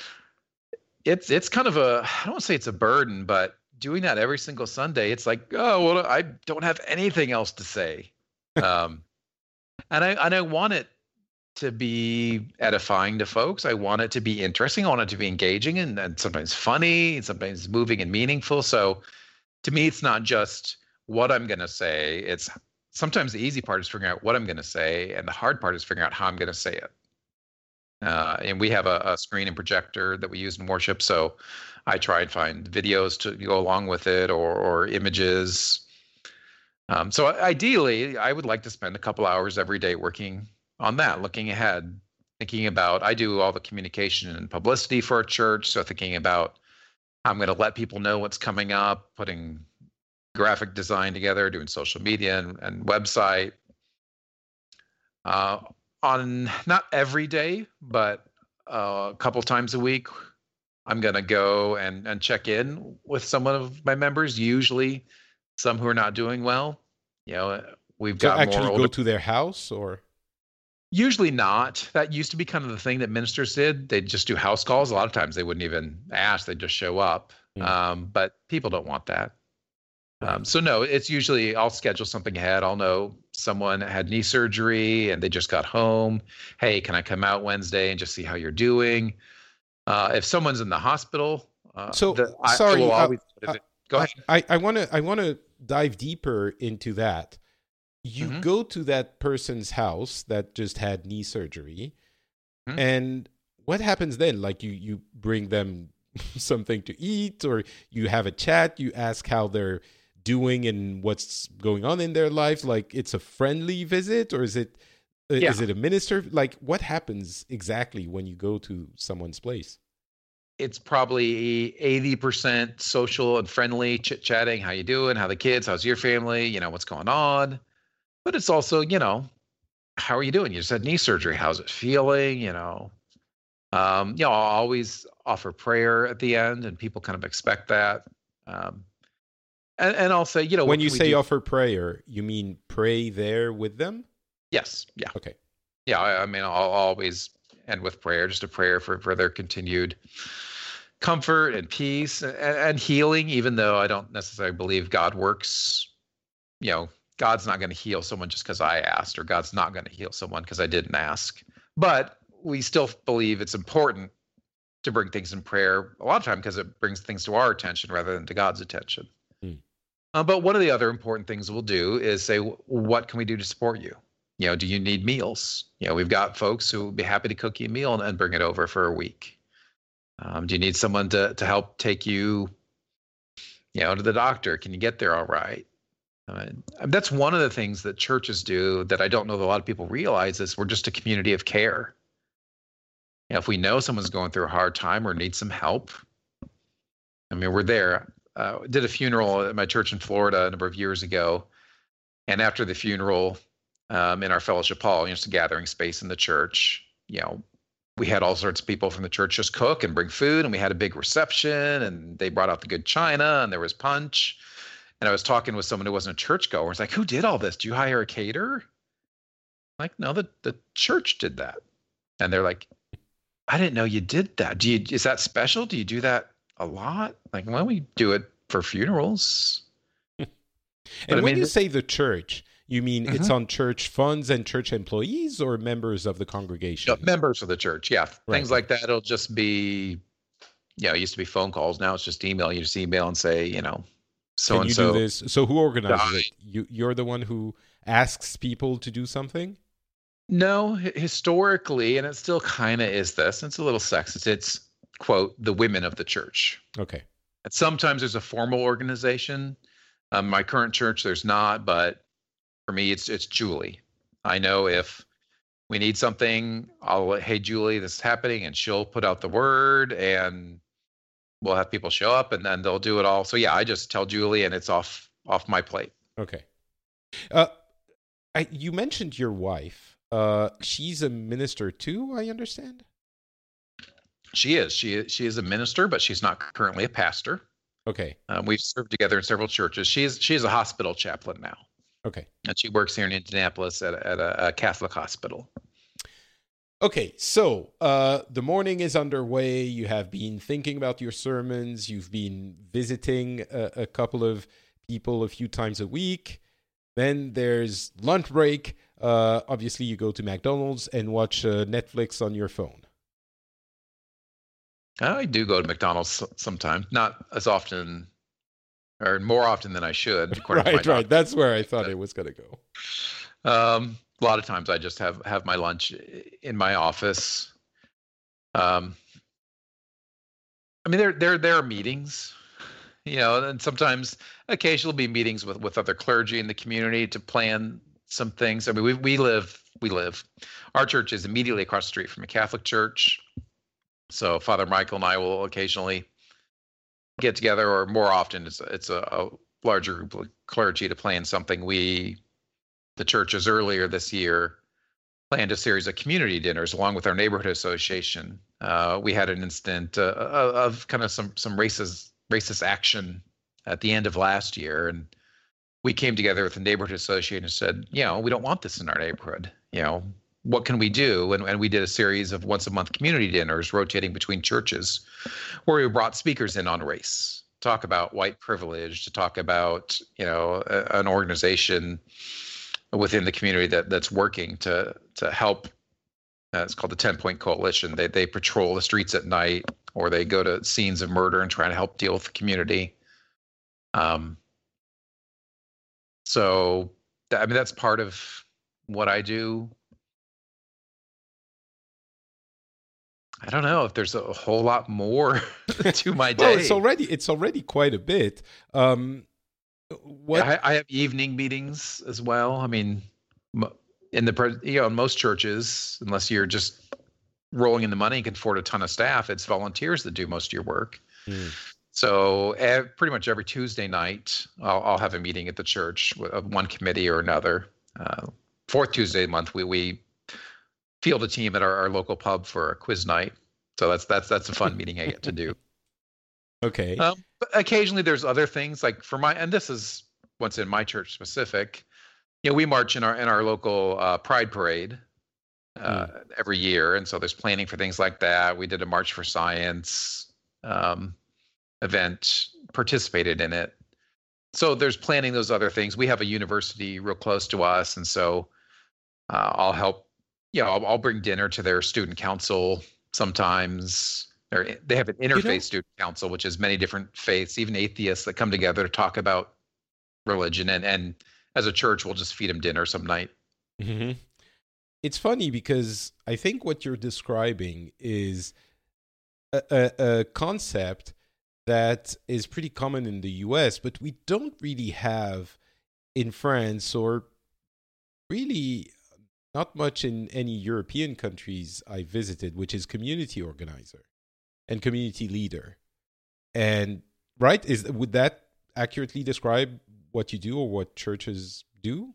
it's it's kind of a I don't want to say it's a burden, but doing that every single Sunday, it's like, oh well, I don't have anything else to say. um, and I and I want it to be edifying to folks. I want it to be interesting. I want it to be engaging and, and sometimes funny, and sometimes moving and meaningful. So to me, it's not just what I'm going to say. It's sometimes the easy part is figuring out what I'm going to say, and the hard part is figuring out how I'm going to say it. Uh, and we have a, a screen and projector that we use in worship. So I try and find videos to go along with it, or or images. Um, so ideally, I would like to spend a couple hours every day working on that, looking ahead, thinking about, I do all the communication and publicity for our church. So thinking about how I'm going to let people know what's coming up, putting graphic design together, doing social media and, and website. Uh, on not every day, but uh, a couple times a week, I'm going to go and, and check in with some of my members, usually some who are not doing well. You know, we've So got actually more go older. to their house, or Usually not. That used to be kind of the thing that ministers did. They'd just do house calls. A lot of times they wouldn't even ask. They'd just show up. Mm. Um, but people don't want that. Um, so no, it's usually I'll schedule something ahead. I'll know someone had knee surgery and they just got home. Hey, can I come out Wednesday and just see how you're doing? Uh, if someone's in the hospital, uh, So, the, I, sorry, I will uh, always, uh, go ahead. I I want to I want to dive deeper into that. You Mhm. go to that person's house that just had knee surgery, Mhm. and what happens then? Like you you bring them something to eat, or you have a chat. You ask how they're doing and what's going on in their lives. Like it's a friendly visit, or is it uh, Yeah. is it a minister? Like what happens exactly when you go to someone's place? It's probably eighty percent social and friendly, chit-chatting. How you doing? How the kids? How's your family? You know, what's going on? But it's also, you know, how are you doing? You just had knee surgery. How's it feeling? You know, um, you know, I'll always offer prayer at the end, and people kind of expect that. Um, and, and I'll say, you know, When what you can we say do? offer prayer, you mean pray there with them? Yes, yeah, Okay. yeah. I, I mean, I'll always end with prayer, just a prayer for for their continued comfort and peace and, and healing. Even though I don't necessarily believe God works, you know, God's not going to heal someone just because I asked, or God's not going to heal someone because I didn't ask. But we still believe it's important to bring things in prayer a lot of time because it brings things to our attention rather than to God's attention. Hmm. Uh, but one of the other important things we'll do is say, what can we do to support you? You know, do you need meals? You know, we've got folks who would be happy to cook you a meal and, and bring it over for a week. Um, do you need someone to to help take you, you know, to the doctor? Can you get there all right? Uh, that's one of the things that churches do that I don't know that a lot of people realize is we're just a community of care. You know, if we know someone's going through a hard time or needs some help, I mean, we're there. Uh, did a funeral at my church in Florida a number of years ago. And after the funeral, um, in our fellowship hall, just a gathering space in the church, you know, we had all sorts of people from the church just cook and bring food. And we had a big reception, and they brought out the good china, and there was punch. And I was talking with someone who wasn't a churchgoer. It's like, who did all this? Do you hire a caterer? I'm like, no, the, the church did that. And they're like, I didn't know you did that. Do you, is that special? Do you do that a lot? Like, well, we do it for funerals. And I when mean, you say the church, you mean Mhm. it's on church funds and church employees or members of the congregation? you know, members of the church, yeah, Right. things like that. It'll just be, you know, it used to be phone calls. Now it's just email. You just email and say, you know, so Can and you so. do this? So who organizes I- it? You, you're the one who asks people to do something? No, hi- historically, and it still kind of is this. It's a little sexist. It's quote the women of the church. Okay. And sometimes there's a formal organization. Um, my current church, there's not, but for me, it's it's Julie. I know if we need something, I'll hey Julie, this is happening, and she'll put out the word, and we'll have people show up, and then they'll do it all. So yeah, I just tell Julie, and it's off off my plate. Okay. Uh, I, you mentioned your wife. Uh, she's a minister too, I understand? She is. She she is a minister, but she's not currently a pastor. Okay. Um, we've served together in several churches. She's she's a hospital chaplain now, Okay. and she works here in Indianapolis at a, at a, a Catholic hospital. Okay, so uh, the morning is underway. You have been thinking about your sermons. You've been visiting a, a couple of people a few times a week. Then there's lunch break. Uh, obviously, you go to McDonald's and watch uh, Netflix on your phone. I do go to McDonald's sometimes, not as often, or more often than I should. according to my Right, right. doctor. That's where I thought it was going to go. Um, a lot of times I just have have my lunch in my office. Um, I mean, there there there are meetings, you know, and sometimes occasionally be meetings with with other clergy in the community to plan some things. I mean, we we live we live. Our church is immediately across the street from a Catholic church, so Father Michael and I will occasionally get together, or more often it's it's a, a larger group of clergy to plan something. We The churches earlier this year planned a series of community dinners along with our neighborhood association. Uh, we had an incident uh, of kind of some some racist racist action at the end of last year, and we came together with the neighborhood association and said, you know, we don't want this in our neighborhood. You know, what can we do? And, and we did a series of once a month community dinners rotating between churches, where we brought speakers in on race, talk about white privilege, to talk about, you know, a, an organization within the community that that's working to to help. Uh, it's called the Ten Point Coalition. They they patrol the streets at night, or they go to scenes of murder and try to help deal with the community. Um. So, that, I mean, that's part of what I do. I don't know if there's a whole lot more to my day. Well, it's already it's already quite a bit. Um, what? I, I have evening meetings as well. I mean, in the you know in most churches, unless you're just rolling in the money and can afford a ton of staff, it's volunteers that do most of your work. Hmm. So ev- pretty much every Tuesday night, I'll, I'll have a meeting at the church of one committee or another. Uh, fourth Tuesday of the month, we we field a team at our, our local pub for a quiz night. So that's that's that's a fun meeting I get to do. Okay. Um, but occasionally there's other things like for my, and this is what's in my church specific. You know, we march in our in our local uh, Pride Parade uh, mm. every year, and so there's planning for things like that. We did a March for Science um, event, participated in it. So there's planning those other things. We have a university real close to us, and so uh, I'll help. Yeah, you know, I'll, I'll bring dinner to their student council sometimes. They're, they have an interfaith you know, student council, which is many different faiths, even atheists, that come together to talk about religion. And, and as a church, we'll just feed them dinner some night. Mm-hmm. It's funny because I think what you're describing is a, a, a concept that is pretty common in the U S, but we don't really have in France, or really not much in any European countries I visited, which is community organizer and community leader. And right, is would that accurately describe what you do or what churches do?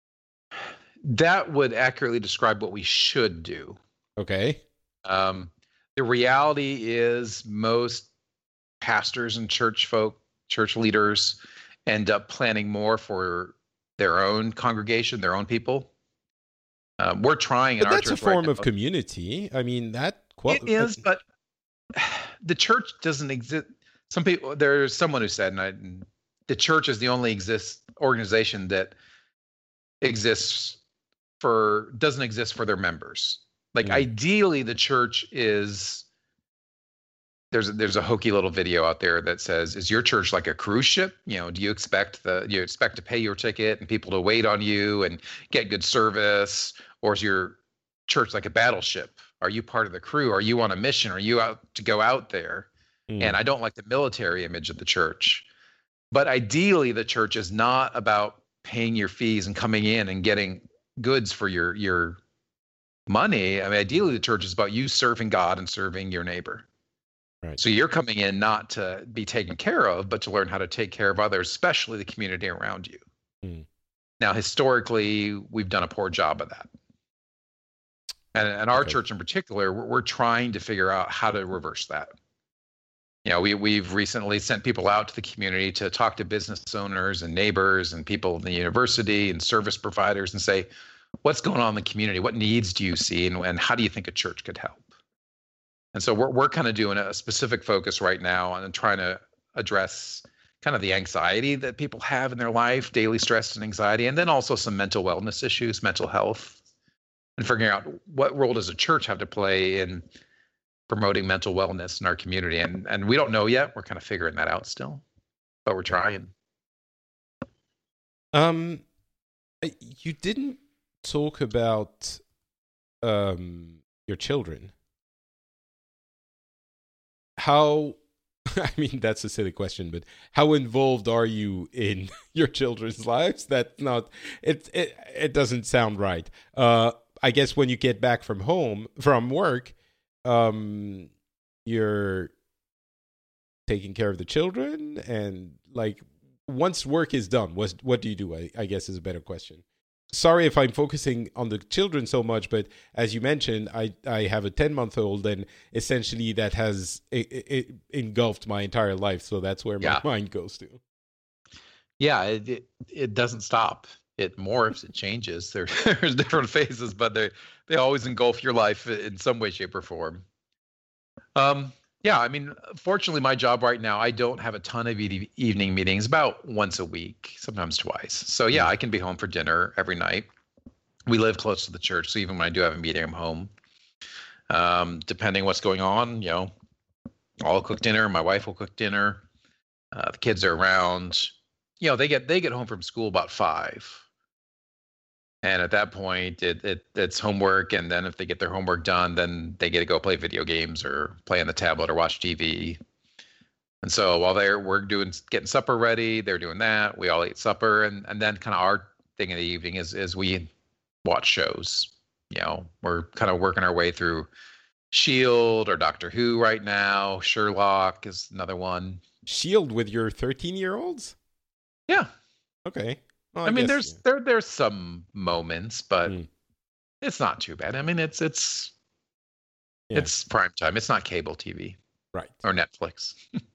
That would accurately describe what we should do. Okay. Um, the reality is most pastors and church folk, church leaders end up planning more for their own congregation, their own people. Um, we're trying in but our that's church a form right of now. community. I mean, that qual- it is, but the church doesn't exist. Some people, there's someone who said, and I, the church is the only exist organization that exists for doesn't exist for their members. Like mm. ideally, the church is. There's a, there's a hokey little video out there that says, "Is your church like a cruise ship? You know, do you expect the you expect to pay your ticket and people to wait on you and get good service, or is your church like a battleship? Are you part of the crew? Are you on a mission? Are you out to go out there?" Mm. And I don't like the military image of the church, but ideally, the church is not about paying your fees and coming in and getting goods for your your money. I mean, ideally, the church is about you serving God and serving your neighbor. Right. So you're coming in not to be taken care of, but to learn how to take care of others, especially the community around you. Mm. Now, historically, we've done a poor job of that. And, and our okay. church in particular, we're, we're trying to figure out how to reverse that. You know, we, we've recently sent people out to the community to talk to business owners and neighbors and people in the university and service providers and say, what's going on in the community? What needs do you see? And, and how do you think a church could help? And so we're we're kind of doing a specific focus right now on trying to address kind of the anxiety that people have in their life, daily stress and anxiety, and then also some mental wellness issues, mental health, and figuring out what role does a church have to play in promoting mental wellness in our community. And and we don't know yet. We're kind of figuring that out still, but we're trying. Um, you didn't talk about um your children. How, I mean, that's a silly question, but how involved are you in your children's lives? That's not, it, it, it doesn't sound right. Uh, I guess when you get back from home, from work, um, you're taking care of the children and like, once work is done, what, what do you do? I, I guess is a better question. Sorry if I'm focusing on the children so much, but as you mentioned, I, I have a ten-month-old, and essentially that has it, it engulfed my entire life. So that's where my yeah. mind goes to. Yeah, it, it it doesn't stop. It morphs, it changes. There, there's different phases, but they they always engulf your life in some way, shape, or form. Um. Yeah, I mean, fortunately, my job right now, I don't have a ton of e- evening meetings, about once a week, sometimes twice. So, yeah, I can be home for dinner every night. We live close to the church, so even when I do have a meeting, I'm home. Um, depending what's going on, you know, I'll cook dinner. My wife will cook dinner. Uh, the kids are around. You know, they get they get home from school about five. And at that point, it, it it's homework. And then if they get their homework done, then they get to go play video games or play on the tablet or watch T V. And so while they're we're doing getting supper ready, they're doing that. We all eat supper, and and then kind of our thing in the evening is is we watch shows. You know, we're kind of working our way through Shield or Doctor Who right now. Sherlock is another one. Shield with your thirteen-year-olds? Yeah. Okay. Well, I, I mean, guess, there's yeah. there there's some moments, but mm. it's not too bad. I mean, it's it's yeah. it's prime time. It's not cable T V, right? Or Netflix.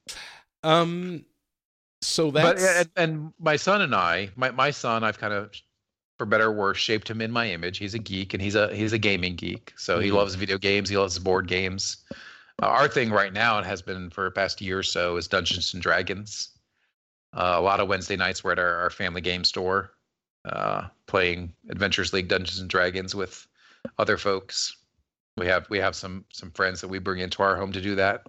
um, so that's but and, and my son and I, my my son, I've kind of, for better or worse, shaped him in my image. He's a geek, and he's a he's a gaming geek. So mm-hmm. he loves video games. He loves board games. Uh, our thing right now, and has been for the past year or so, is Dungeons and Dragons. Uh, a lot of Wednesday nights we're at our, our family game store, uh, playing Adventures League Dungeons and Dragons with other folks. We have we have some some friends that we bring into our home to do that.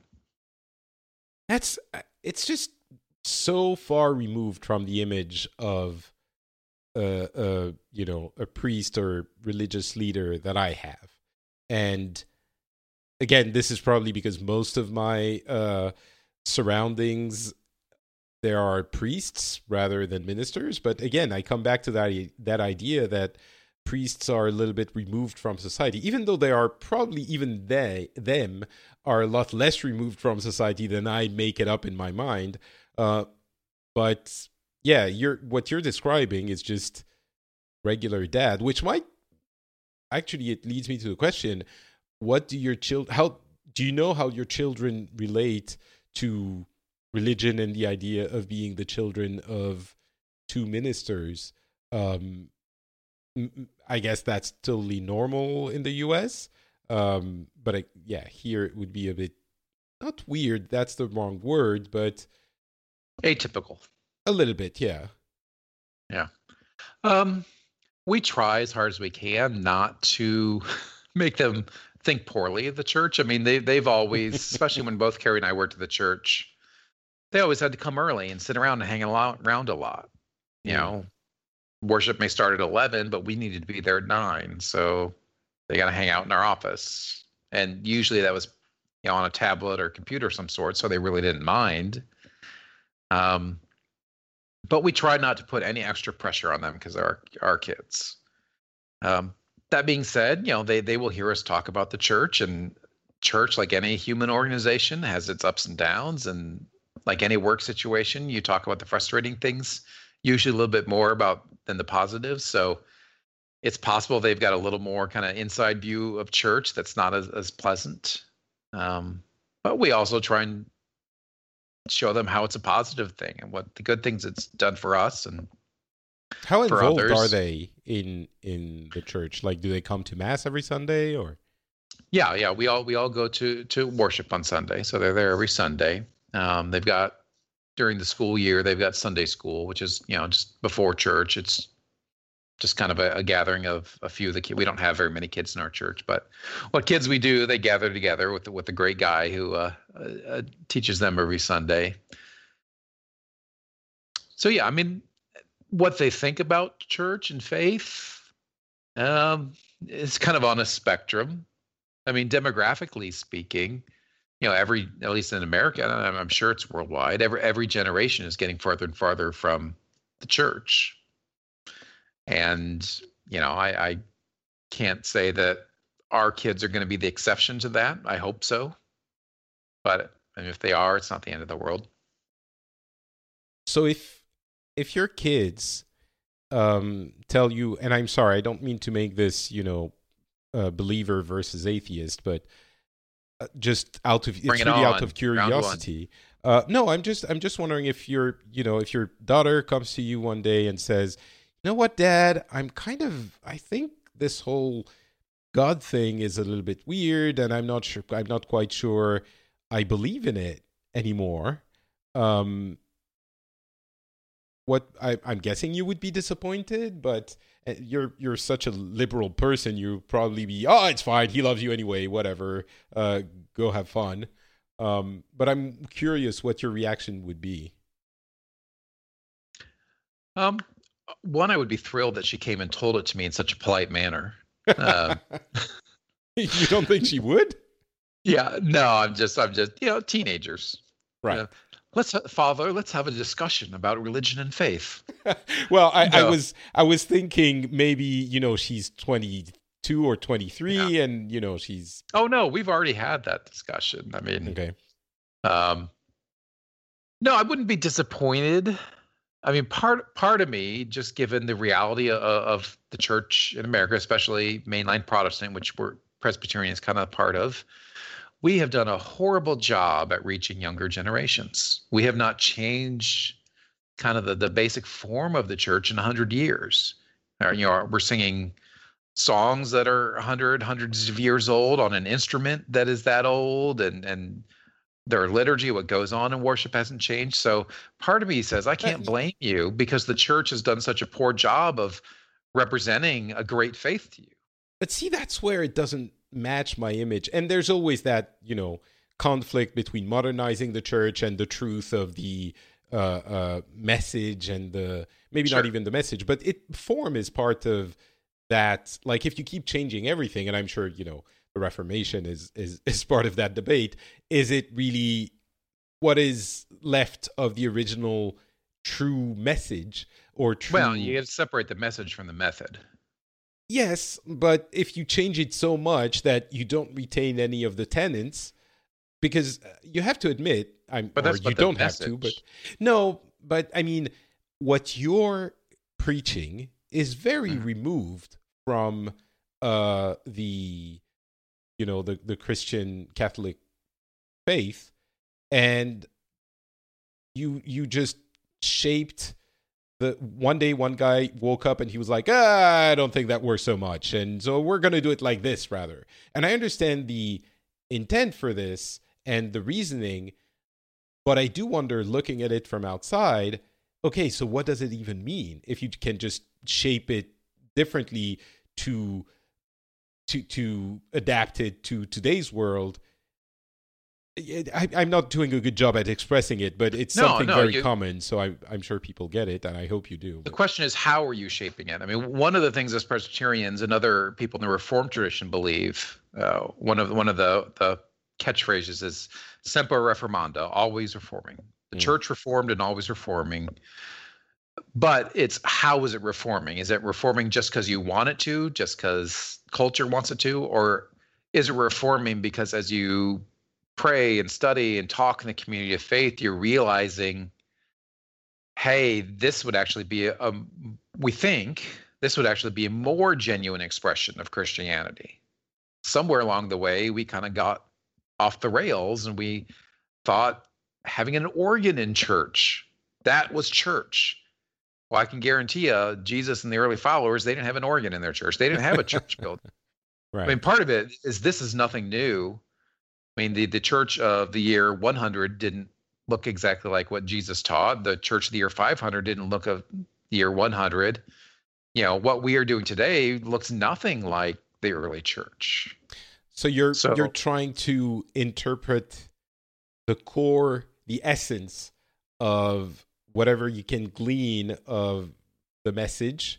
That's it's just so far removed from the image of uh, uh you know a priest or religious leader that I have. And again, this is probably because most of my uh, surroundings, there are priests rather than ministers. But again, I come back to that that idea that priests are a little bit removed from society, even though they are probably even they them are a lot less removed from society than I make it up in my mind. Uh, but yeah, you're what you're describing is just regular dad, which might actually it leads me to the question: what do your children? How do you know how your children relate to religion and the idea of being the children of two ministers? Um, I guess that's totally normal in the U S. Um, but I, yeah, here it would be a bit, not weird, that's the wrong word, but atypical. A little bit, yeah. Yeah. Um, we try as hard as we can not to make them think poorly of the church. I mean, they they've always, especially when both Carrie and I worked at the church, they always had to come early and sit around and hang a lot, around a lot. You Mm. know, worship may start at eleven, but we needed to be there at nine, so they got to hang out in our office. And usually that was, you know, on a tablet or computer of some sort, so they really didn't mind. Um, but we tried not to put any extra pressure on them because they're our, our kids. Um, that being said, you know, they they will hear us talk about the church, and church, like any human organization, has its ups and downs, and like any work situation, you talk about the frustrating things, usually a little bit more about than the positives. So it's possible they've got a little more kind of inside view of church that's not as, as pleasant. Um, but we also try and show them how it's a positive thing and what the good things it's done for us and How for involved others. are they in in the church? Like, do they come to mass every Sunday, or? Yeah, yeah, we all we all go to to worship on Sunday, so they're there every Sunday. Um, they've got during the school year, they've got Sunday school, which is, you know, just before church. It's just kind of a, a gathering of a few of the kids. We don't have very many kids in our church, but what kids we do, they gather together with the, with the great guy who uh, uh, teaches them every Sunday. So yeah, I mean, what they think about church and faith um, is kind of on a spectrum. I mean, demographically speaking, you know, every, at least in America, and I'm, I'm sure it's worldwide, every every generation is getting farther and farther from the church. And, you know, I, I can't say that our kids are going to be the exception to that. I hope so. But I mean, if they are, it's not the end of the world. So if if your kids um, tell you, and I'm sorry, I don't mean to make this, you know, uh, believer versus atheist, but uh, just out of Bring it's it really on. out of Round one. curiosity. Uh, no, I'm just I'm just wondering if your you know if your daughter comes to you one day and says, "You know what, Dad? I'm kind of I think this whole God thing is a little bit weird, and I'm not sure I'm not quite sure I believe in it anymore." Um, what I, I'm guessing you would be disappointed, but uh, you're you're such a liberal person, you'd probably be, oh, it's fine, he loves you anyway, whatever, uh, go have fun. Um, but I'm curious what your reaction would be. Um, one, I would be thrilled that she came and told it to me in such a polite manner. Um, You don't think she would? yeah, no, I'm just, I'm just, you know, teenagers. Right. You know, let's, Father, let's have a discussion about religion and faith. Well, I, I No. was I was thinking maybe, you know, she's twenty-two or twenty-three, Yeah. and, you know, she's Oh no, we've already had that discussion. I mean, okay. um, no, I wouldn't be disappointed. I mean, part part of me, just given the reality of, of the church in America, especially mainline Protestant, which we're Presbyterian is kind of a part of, we have done a horrible job at reaching younger generations. We have not changed kind of the, the basic form of the church in a hundred years. Or, you know, we're singing songs that are a hundred, hundreds of years old on an instrument that is that old, and and their liturgy, what goes on in worship, hasn't changed. So part of me says, I can't blame you because the church has done such a poor job of representing a great faith to you. But see, that's where it doesn't match my image. And there's always that, you know, conflict between modernizing the church and the truth of the uh, uh, message and the, maybe Sure. not even the message, but it form is part of that. Like, if you keep changing everything, and I'm sure, you know, the Reformation is, is, is part of that debate, is it really what is left of the original true message or true? Well, you got to separate the message from the method. Yes, but if you change it so much that you don't retain any of the tenets, because uh, you have to admit, I'm, But or that's you but the don't have to, but message. no, but I mean, what you're preaching is very Mhm. removed from uh, the, you know, the, the Christian Catholic faith, and you you just shaped the one day one guy woke up and he was like, ah, I don't think that works so much, and so we're going to do it like this rather. And I understand the intent for this and the reasoning, but I do wonder, looking at it from outside, okay, so what does it even mean if you can just shape it differently to to to adapt it to today's world? I, I'm not doing a good job at expressing it, but it's No, something no, very you- common, so I, I'm sure people get it, and I hope you do. The but- question is, how are you shaping it? I mean, one of the things as Presbyterians and other people in the Reformed tradition believe, uh, one of one of the the catchphrases is "Semper Reformanda," always reforming. The Mm. church reformed and always reforming. But it's how is it reforming? Is it reforming just because you want it to, just because culture wants it to, or is it reforming because as you pray and study and talk in the community of faith, you're realizing, hey, this would actually be a, a we think this would actually be a more genuine expression of Christianity. Somewhere along the way, we kind of got off the rails and we thought having an organ in church, that was church. Well, I can guarantee you, Jesus and the early followers, they didn't have an organ in their church. They didn't have a church building. right. I mean, part of it is this is nothing new. I mean, the, the church of the year one hundred didn't look exactly like what Jesus taught. The church of the year five hundred didn't look of the year one hundred. You know, what we are doing today looks nothing like the early church. So you're So- you're trying to interpret the core, the essence of whatever you can glean of the message,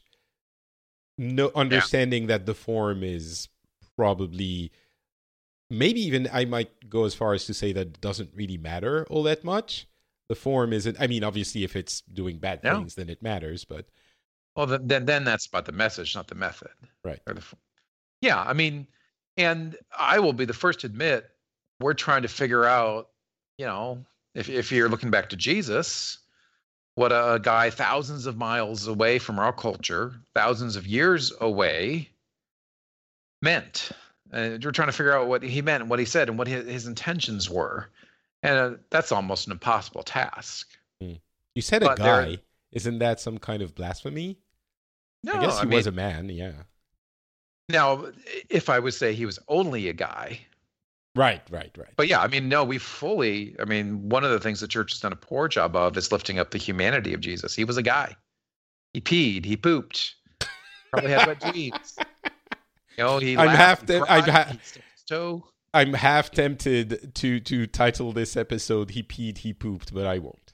no understanding that the form is probably, maybe even I might go as far as to say that it doesn't really matter all that much. The form isn't, I mean, obviously if it's doing bad Yeah. things, then it matters, but Well, then, then then that's about the message, not the method. right. Or the, yeah, I mean, and I will be the first to admit we're trying to figure out, you know, if if you're looking back to Jesus, what a guy thousands of miles away from our culture, thousands of years away, meant. And we're trying to figure out what he meant, and what he said, and what his, his intentions were, and uh, that's almost an impossible task. You said a But there- guy. Isn't that some kind of blasphemy? No, I guess he mean, was a man, yeah. now if I would say he was only a guy. Right, right, right. But yeah, I mean, no, we fully, I mean, one of the things the church has done a poor job of is lifting up the humanity of Jesus. He was a guy. He peed, he pooped, probably had wet jeans. You know, he I'm laughed, half he the- cried, I'm ha- he stubbed his toe. I'm half tempted to to title this episode "He peed, he pooped," but I won't.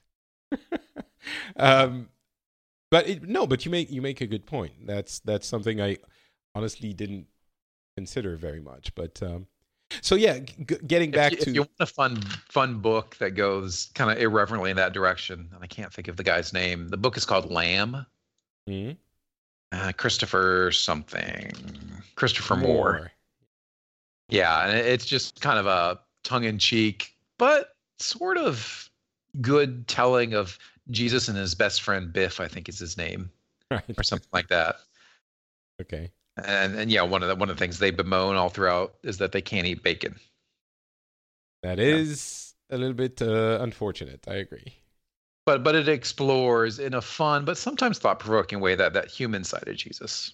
um, but it, no, but you make you make a good point. That's that's something I honestly didn't consider very much. But um, so yeah, g- getting back if you, to if you want a fun, fun book that goes kind of irreverently in that direction, and I can't think of the guy's name. The book is called Lamb. Hmm? Uh, Christopher something. Christopher Moore. Yeah, and it's just kind of a tongue-in-cheek, but sort of good telling of Jesus and his best friend Biff, I think is his name, Right. or something like that. Okay. And and yeah, one of the one of the things they bemoan all throughout is that they can't eat bacon. That is a little bit uh, unfortunate. I agree. But but it explores in a fun but sometimes thought-provoking way that that human side of Jesus.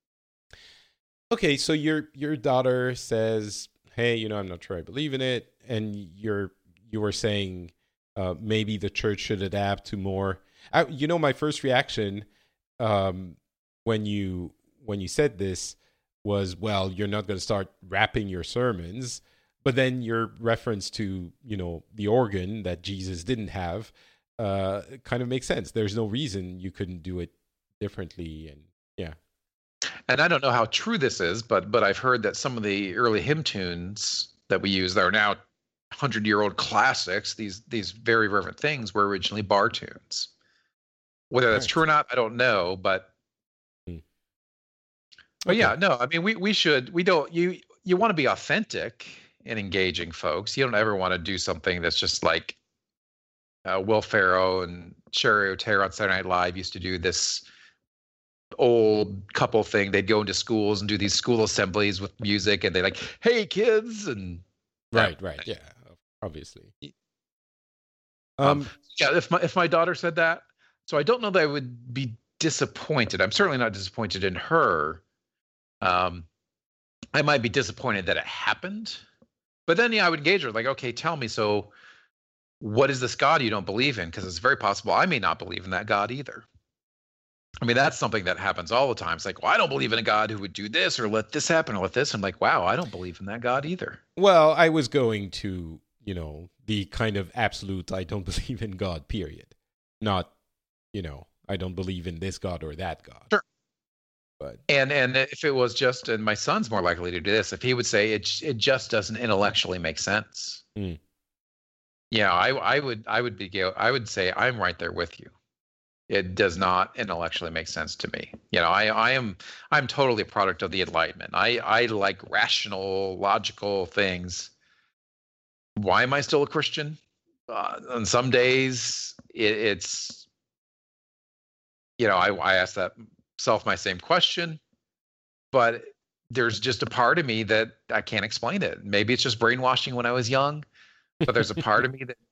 Okay, so your your daughter says, "Hey, you know, I'm not sure I believe in it," and you're you were saying uh, maybe the church should adapt to more. I, you know, my first reaction um, when you when you said this was, "Well, you're not going to start rapping your sermons," but then your reference to you know the organ that Jesus didn't have uh, kind of makes sense. There's no reason you couldn't do it differently, and yeah. And I don't know how true this is, but but I've heard that some of the early hymn tunes that we use that are now hundred-year-old classics, these these very reverent things, were originally bar tunes. Whether that's Right. true or not, I don't know, but Hmm. but Okay. yeah, no, I mean we we should we don't you you want to be authentic in engaging folks. You don't ever want to do something that's just like uh, Will Ferrell and Sherry O'Terra on Saturday Night Live used to do this old couple thing. They'd go into schools and do these school assemblies with music, and they like, "Hey kids," and Right, right, yeah, obviously. um, Um, yeah. If my if my daughter said that, so I don't know that I would be disappointed. I'm certainly not disappointed in her. Um, I might be disappointed that it happened, but then yeah, I would engage her like, "Okay, tell me." So what is this God you don't believe in? Because it's very possible I may not believe in that God either. I mean, that's something that happens all the time. It's like, well, I don't believe in a God who would do this or let this happen or let this. I'm like, wow, I don't believe in that God either. Well, I was going to, you know, the kind of absolute, I don't believe in God, period. Not, you know, I don't believe in this God or that God. Sure. But and and if it was just, and my son's more likely to do this, if he would say it, it just doesn't intellectually make sense. Mm. Yeah, I I would I would be I would say I'm right there with you. It does not intellectually make sense to me. You know, I, I am I'm totally a product of the Enlightenment. I, I like rational, logical things. Why am I still a Christian? Uh, on some days, it, it's, you know, I, I ask that self my same question, but there's just a part of me that I can't explain it. Maybe it's just brainwashing when I was young, but there's a part of me that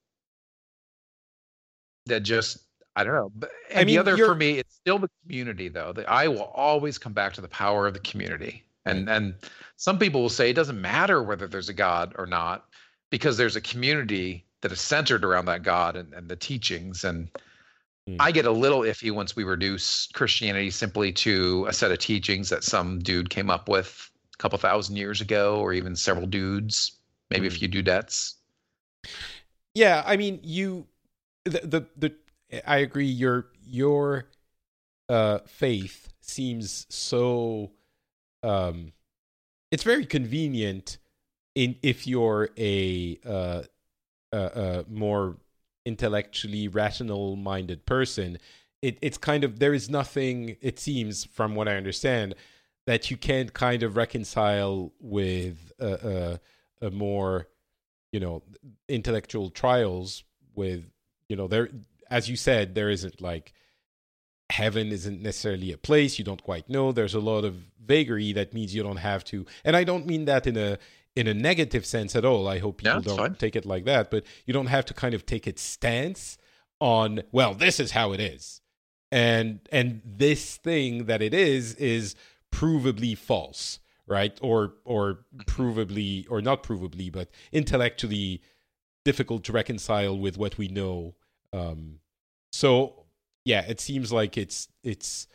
that just, I don't know. But, and I mean, the other you're- for me, it's still the community, though. The, I will always come back to the power of the community. And and some people will say it doesn't matter whether there's a God or not, because there's a community that is centered around that God and, and the teachings. And Hmm. I get a little iffy once we reduce Christianity simply to a set of teachings that some dude came up with a couple thousand years ago, or even several dudes, maybe Hmm. a few dudettes. Yeah, I mean, you, the, the, the I agree. Your, your, uh, faith seems so, um, it's very convenient in, if you're a, uh, uh, uh more intellectually rational minded person. It, it's kind of, there is nothing, it seems, from what I understand, that you can't kind of reconcile with a, a, a more, you know, intellectual trials with, you know, there, as you said, there isn't like, heaven isn't necessarily a place you don't quite know. There's a lot of vagary that means you don't have to, and I don't mean that in a in a negative sense at all. I hope people No, it's don't fine. take it like that, but you don't have to kind of take its stance on, well, this is how it is, and and this thing that it is is provably false, right? Or or provably, or not provably, but intellectually difficult to reconcile with what we know. Um, so yeah, it seems like it's it's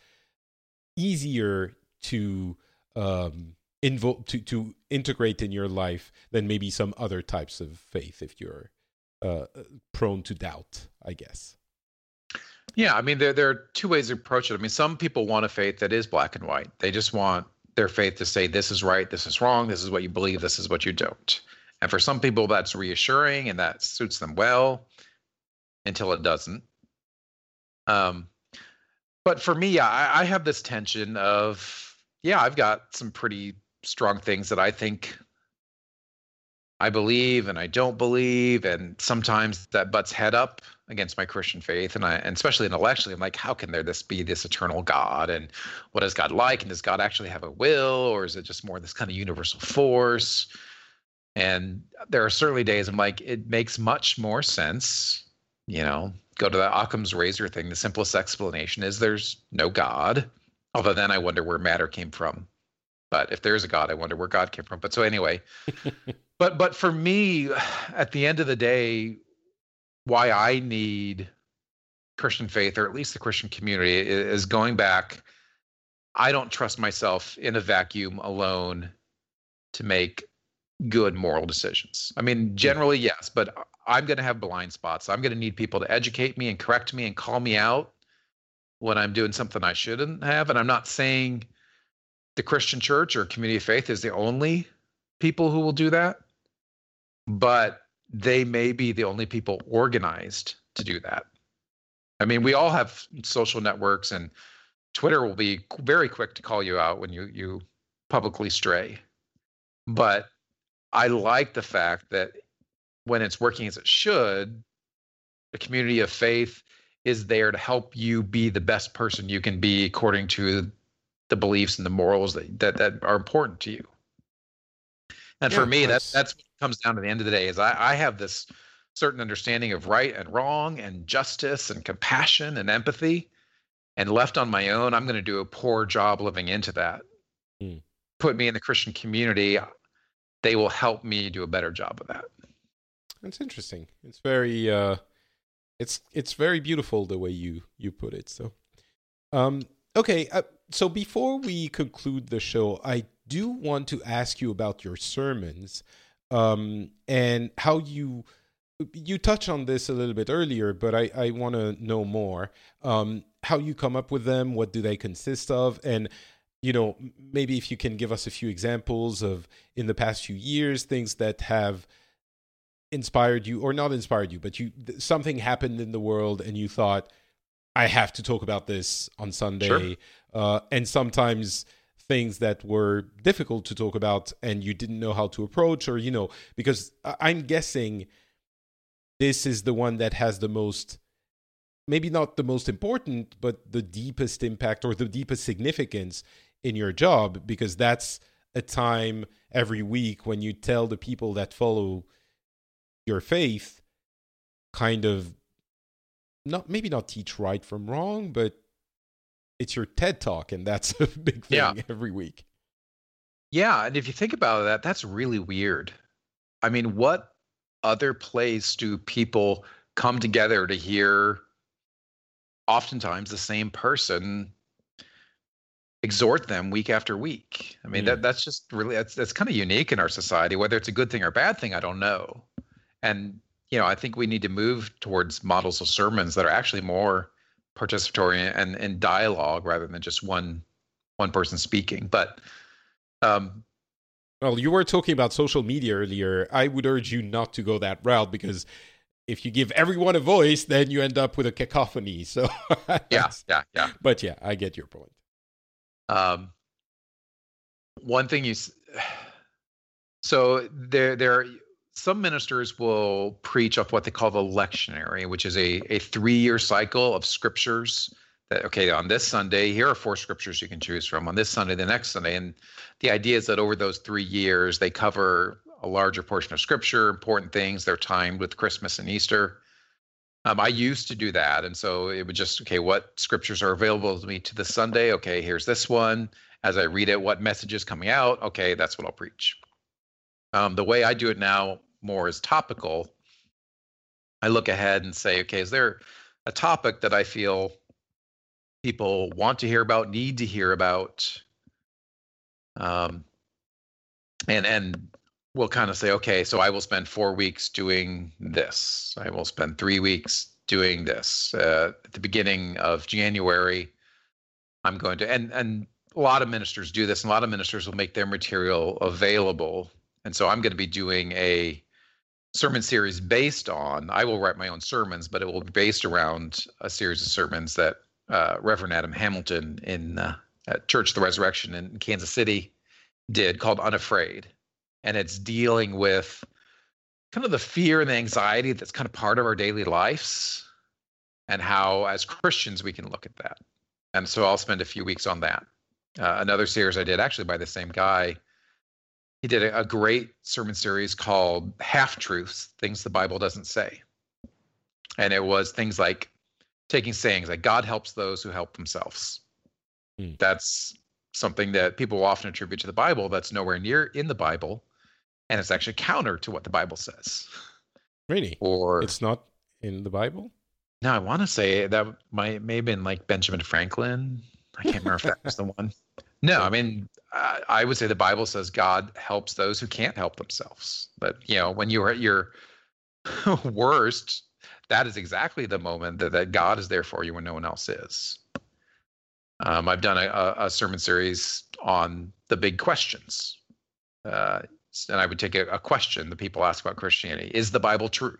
easier to um, invo- to to integrate in your life than maybe some other types of faith if you're uh, prone to doubt, I guess. Yeah, I mean, there there are two ways to approach it. I mean, some people want a faith that is black and white. They just want their faith to say this is right, this is wrong, this is what you believe, this is what you don't. And for some people, that's reassuring and that suits them well until it doesn't. Um, but for me, I, I have this tension of, yeah, I've got some pretty strong things that I think I believe and I don't believe, and sometimes that butts head up against my Christian faith, and I, and especially intellectually, I'm like, how can there this be this eternal God, and what is God like, and does God actually have a will, or is it just more this kind of universal force? And there are certainly days I'm like, it makes much more sense, you know, go to the Occam's razor thing. The simplest explanation is there's no God, although then I wonder where matter came from. But if there is a God, I wonder where God came from. But so anyway, but but for me, at the end of the day, why I need Christian faith, or at least the Christian community, is going back. I don't trust myself in a vacuum alone to make good moral decisions. I mean, generally, yes, but I'm going to have blind spots. I'm going to need people to educate me and correct me and call me out when I'm doing something I shouldn't have. And I'm not saying the Christian church or community of faith is the only people who will do that, but they may be the only people organized to do that. I mean, we all have social networks, and Twitter will be very quick to call you out when you you publicly stray. But I like the fact that when it's working as it should, the community of faith is there to help you be the best person you can be according to the beliefs and the morals that that, that are important to you. And Yeah, for me, that's- that that's what comes down to the end of the day is I, I have this certain understanding of right and wrong and justice and compassion and empathy. And left on my own, I'm going to do a poor job living into that. Hmm. Put me in the Christian community, they will help me do a better job of that. That's interesting. It's very uh, it's it's very beautiful the way you you put it. So, um, okay. Uh, so before we conclude the show, I do want to ask you about your sermons, um, and how you you touched on this a little bit earlier, but I I want to know more. Um, how you come up with them? What do they consist of? And you know, maybe if you can give us a few examples of in the past few years, things that have inspired you, or not inspired you, but you something happened in the world and you thought, I have to talk about this on Sunday. Sure. Uh, and sometimes things that were difficult to talk about and you didn't know how to approach, or, you know, because I'm guessing this is the one that has the most, maybe not the most important, but the deepest impact or the deepest significance in your job, because that's a time every week when you tell the people that follow your faith, kind of, not maybe not teach right from wrong, but it's your TED Talk, and that's a big thing yeah. every week. Yeah, and if you think about that, that's really weird. I mean, what other place do people come together to hear oftentimes the same person exhort them week after week? I mean, mm. that that's just really, that's, that's kind of unique in our society. Whether it's a good thing or a bad thing, I don't know. And, you know, I think we need to move towards models of sermons that are actually more participatory and, and dialogue rather than just one one person speaking. But, um, well, you were talking about social media earlier. I would urge you not to go that route, because if you give everyone a voice, then you end up with a cacophony. So yeah, yeah, yeah. But yeah, I get your point. Um, one thing you, so there, there, some ministers will preach off what they call the lectionary, which is a, a three-year cycle of scriptures that, okay, on this Sunday, here are four scriptures you can choose from. On this Sunday, the next Sunday. And the idea is that over those three years, they cover a larger portion of scripture, important things. They're timed with Christmas and Easter. Um, I used to do that. And so it would just, okay, what scriptures are available to me to this Sunday? Okay, here's this one. As I read it, what message is coming out? Okay, that's what I'll preach. Um, the way I do it now more is topical. I look ahead and say, okay, is there a topic that I feel people want to hear about, need to hear about? Um, and and we'll kind of say, okay, so I will spend four weeks doing this. I will spend three weeks doing this. Uh, at the beginning of January, I'm going to, and and a lot of ministers do this, and a lot of ministers will make their material available. And so I'm going to be doing a sermon series based on, I will write my own sermons, but it will be based around a series of sermons that uh, Reverend Adam Hamilton in uh, at Church of the Resurrection in Kansas City did, called Unafraid. And it's dealing with kind of the fear and the anxiety that's kind of part of our daily lives, and how as Christians we can look at that. And so I'll spend a few weeks on that. Uh, another series I did, actually by the same guy, he did a, a great sermon series called Half-Truths, Things the Bible Doesn't Say. And it was things like taking sayings like, God helps those who help themselves. Hmm. That's something that people often attribute to the Bible that's nowhere near in the Bible. And it's actually counter to what the Bible says. Really? Or it's not in the Bible? No, I want to say that might may have been like Benjamin Franklin. I can't remember if that was the one. No, I mean, I, I would say the Bible says God helps those who can't help themselves. But, you know, when you're at your worst, that is exactly the moment that, that God is there for you when no one else is. Um, I've done a, a sermon series on the big questions. Uh, and I would take a, a question that people ask about Christianity. Is the Bible true?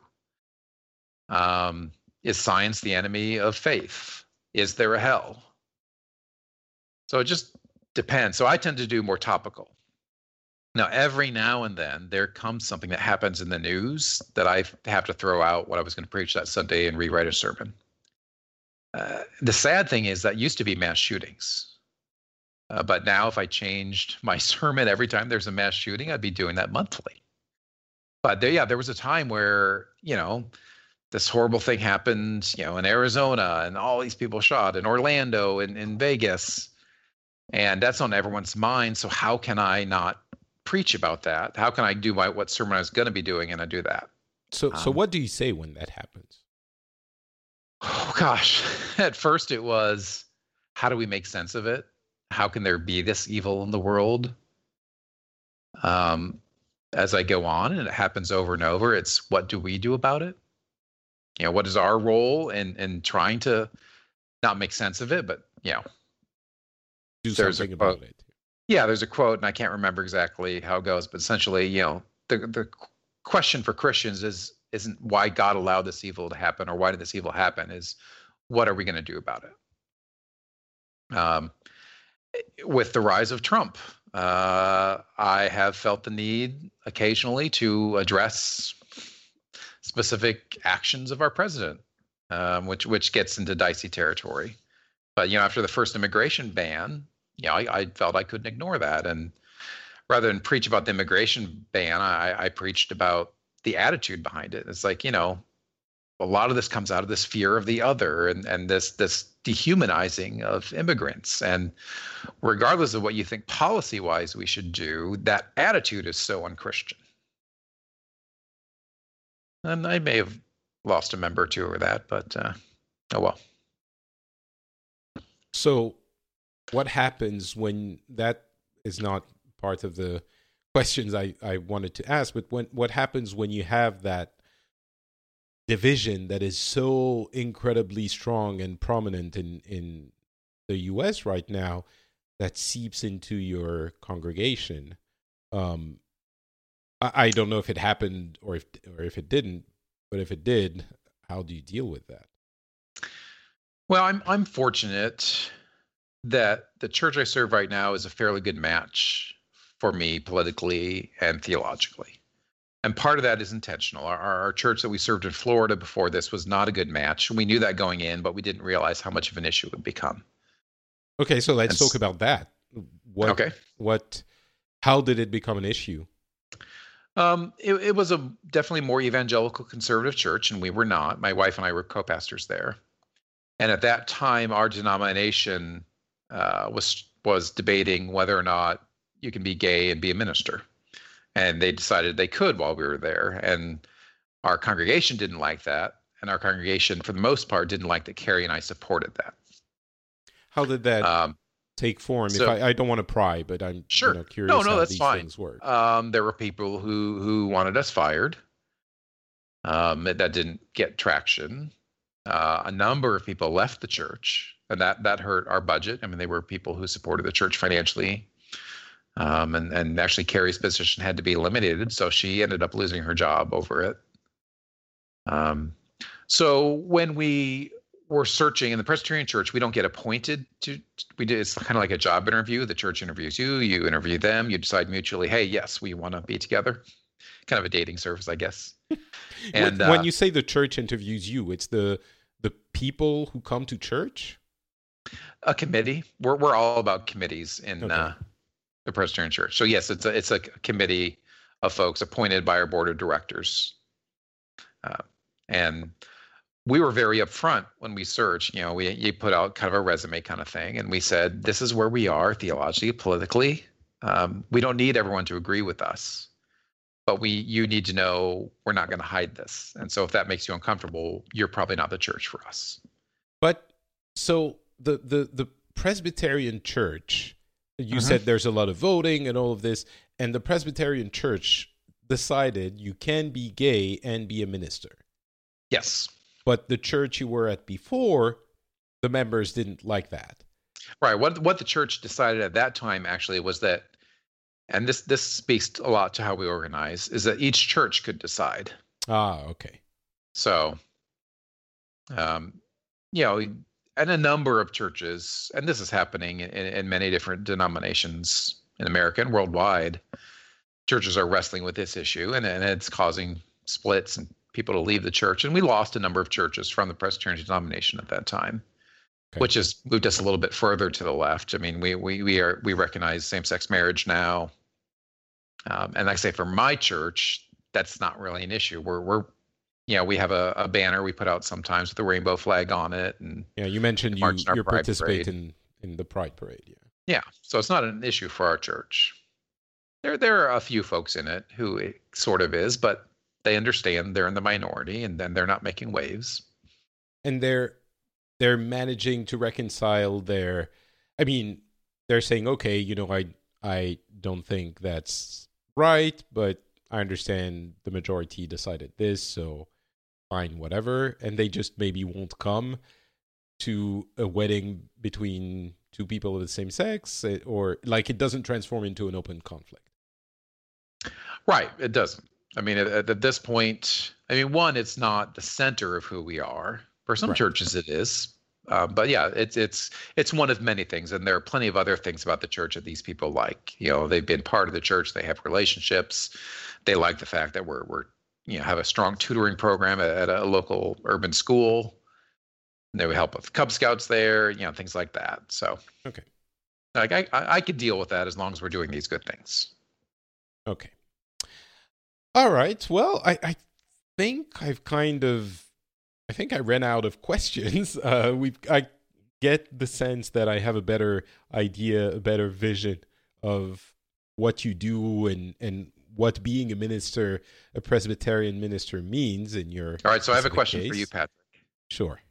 Um, is science the enemy of faith? Is there a hell? So it just depends. So I tend to do more topical. Now, every now and then there comes something that happens in the news that I have to throw out what I was going to preach that Sunday and rewrite a sermon. Uh, the sad thing is that used to be mass shootings. Uh, but now if I changed my sermon every time there's a mass shooting, I'd be doing that monthly. But there, yeah, there was a time where, you know, this horrible thing happened, you know, in Arizona, and all these people shot in Orlando and in Vegas. And that's on everyone's mind. So how can I not preach about that? How can I do my what sermon I was going to be doing and I do that? So, so Um, what do you say when that happens? Oh gosh, at first it was, how do we make sense of it? How can there be this evil in the world? Um, as I go on, and it happens over and over, it's what do we do about it? You know, what is our role in in trying to not make sense of it, but you know, Do there's something a about quote. it. Yeah, there's a quote, and I can't remember exactly how it goes, but essentially, you know, the the question for Christians is isn't why God allowed this evil to happen or why did this evil happen? Is what are we going to do about it? Um, with the rise of Trump, uh, I have felt the need occasionally to address specific actions of our president, um, which which gets into dicey territory. But you know, after the first immigration ban, you know, I, I felt I couldn't ignore that, and rather than preach about the immigration ban, I, I preached about the attitude behind it. It's like, you know, a lot of this comes out of this fear of the other and and this this dehumanizing of immigrants. And regardless of what you think policy wise we should do, that attitude is so unchristian. And I may have lost a member or two over that, but uh, oh well. So, what happens when that is not part of the questions I, I wanted to ask, but when what happens when you have that division that is so incredibly strong and prominent in, in the U S right now that seeps into your congregation? Um, I, I don't know if it happened or if or if it didn't, but if it did, how do you deal with that? Well, I'm I'm fortunate that the church I serve right now is a fairly good match for me politically and theologically. And part of that is intentional. Our, our church that we served in Florida before this was not a good match. We knew that going in, but we didn't realize how much of an issue it would become. Okay, so let's And talk about that. What, okay. What? How did it become an issue? Um, it, it was a definitely more evangelical conservative church, and we were not. My wife and I were co-pastors there. And at that time, our denomination uh, was was debating whether or not you can be gay and be a minister. And they decided they could while we were there. And our congregation didn't like that. And our congregation, for the most part, didn't like that Carrie and I supported that. How did that Um, take form? so- if I, I don't want to pry, but I'm Sure. you know, curious No, no, how that's these fine. things work. Um, there were people who who wanted us fired. Um, that that didn't get traction. Uh, a number of people left the church, and that that hurt our budget. I mean, they were people who supported the church financially. Um, and, and actually Carrie's position had to be eliminated, so she ended up losing her job over it. Um, so when we were searching in the Presbyterian Church, we don't get appointed to, we do, it's kind of like a job interview. The church interviews you, you interview them, you decide mutually, hey, yes, we want to be together. Kind of a dating service, I guess. And when, when uh, you say the church interviews you, it's the the people who come to church? a committee, we're we're all about committees in Okay. uh, the Presbyterian Church. So yes, it's a it's a committee of folks appointed by our board of directors. Uh, and we were very upfront when we searched. You know, we you put out kind of a resume kind of thing, and we said, this is where we are theologically, politically. Um, we don't need everyone to agree with us, but we you need to know we're not going to hide this. And so if that makes you uncomfortable, you're probably not the church for us. But so the the the Presbyterian Church, you Mhm. said there's a lot of voting and all of this, and the Presbyterian Church decided you can be gay and be a minister. Yes. But the church you were at before, the members didn't like that. Right. What what the church decided at that time actually was that, and this this speaks a lot to how we organize, is that each church could decide. Ah, okay. So, um, you know, and a number of churches, and this is happening in, in many different denominations in America and worldwide, churches are wrestling with this issue, and, and it's causing splits and people to leave the church. And we lost a number of churches from the Presbyterian denomination at that time, Okay. which has moved us a little bit further to the left. I mean, we we we are we recognize same-sex marriage now, um, and like I say, for my church, that's not really an issue. We're we're you know, we have a, a banner we put out sometimes with the rainbow flag on it, and Yeah, you mentioned you, March in our you Pride participate Parade. in, in the Pride Parade. Yeah. yeah, so it's not an issue for our church. There there are a few folks in it who it sort of is, but they understand they're in the minority, and then they're not making waves. And they're they're managing to reconcile their. I mean, they're saying, okay, you know, I I don't think that's right, but I understand the majority decided this, so fine, whatever. And they just maybe won't come to a wedding between two people of the same sex, or like it doesn't transform into an open conflict. Right, it doesn't. I mean, at, at this point, I mean, one, it's not the center of who we are. For some Right. churches, it is. Uh, but yeah, it's it's it's one of many things, and there are plenty of other things about the church that these people like. You know, they've been part of the church, they have relationships, they like the fact that we're we're you know have a strong tutoring program at, at a local urban school. They would help with Cub Scouts there, you know, things like that. So Okay. like I I, I could deal with that as long as we're doing these good things. Okay. All right. Well, I, I think I've kind of, I think I ran out of questions. Uh, we I get the sense that I have a better idea, a better vision of what you do and, and what being a minister, a Presbyterian minister means in your. All right. So I have a specific question case. for you, Patrick. Sure.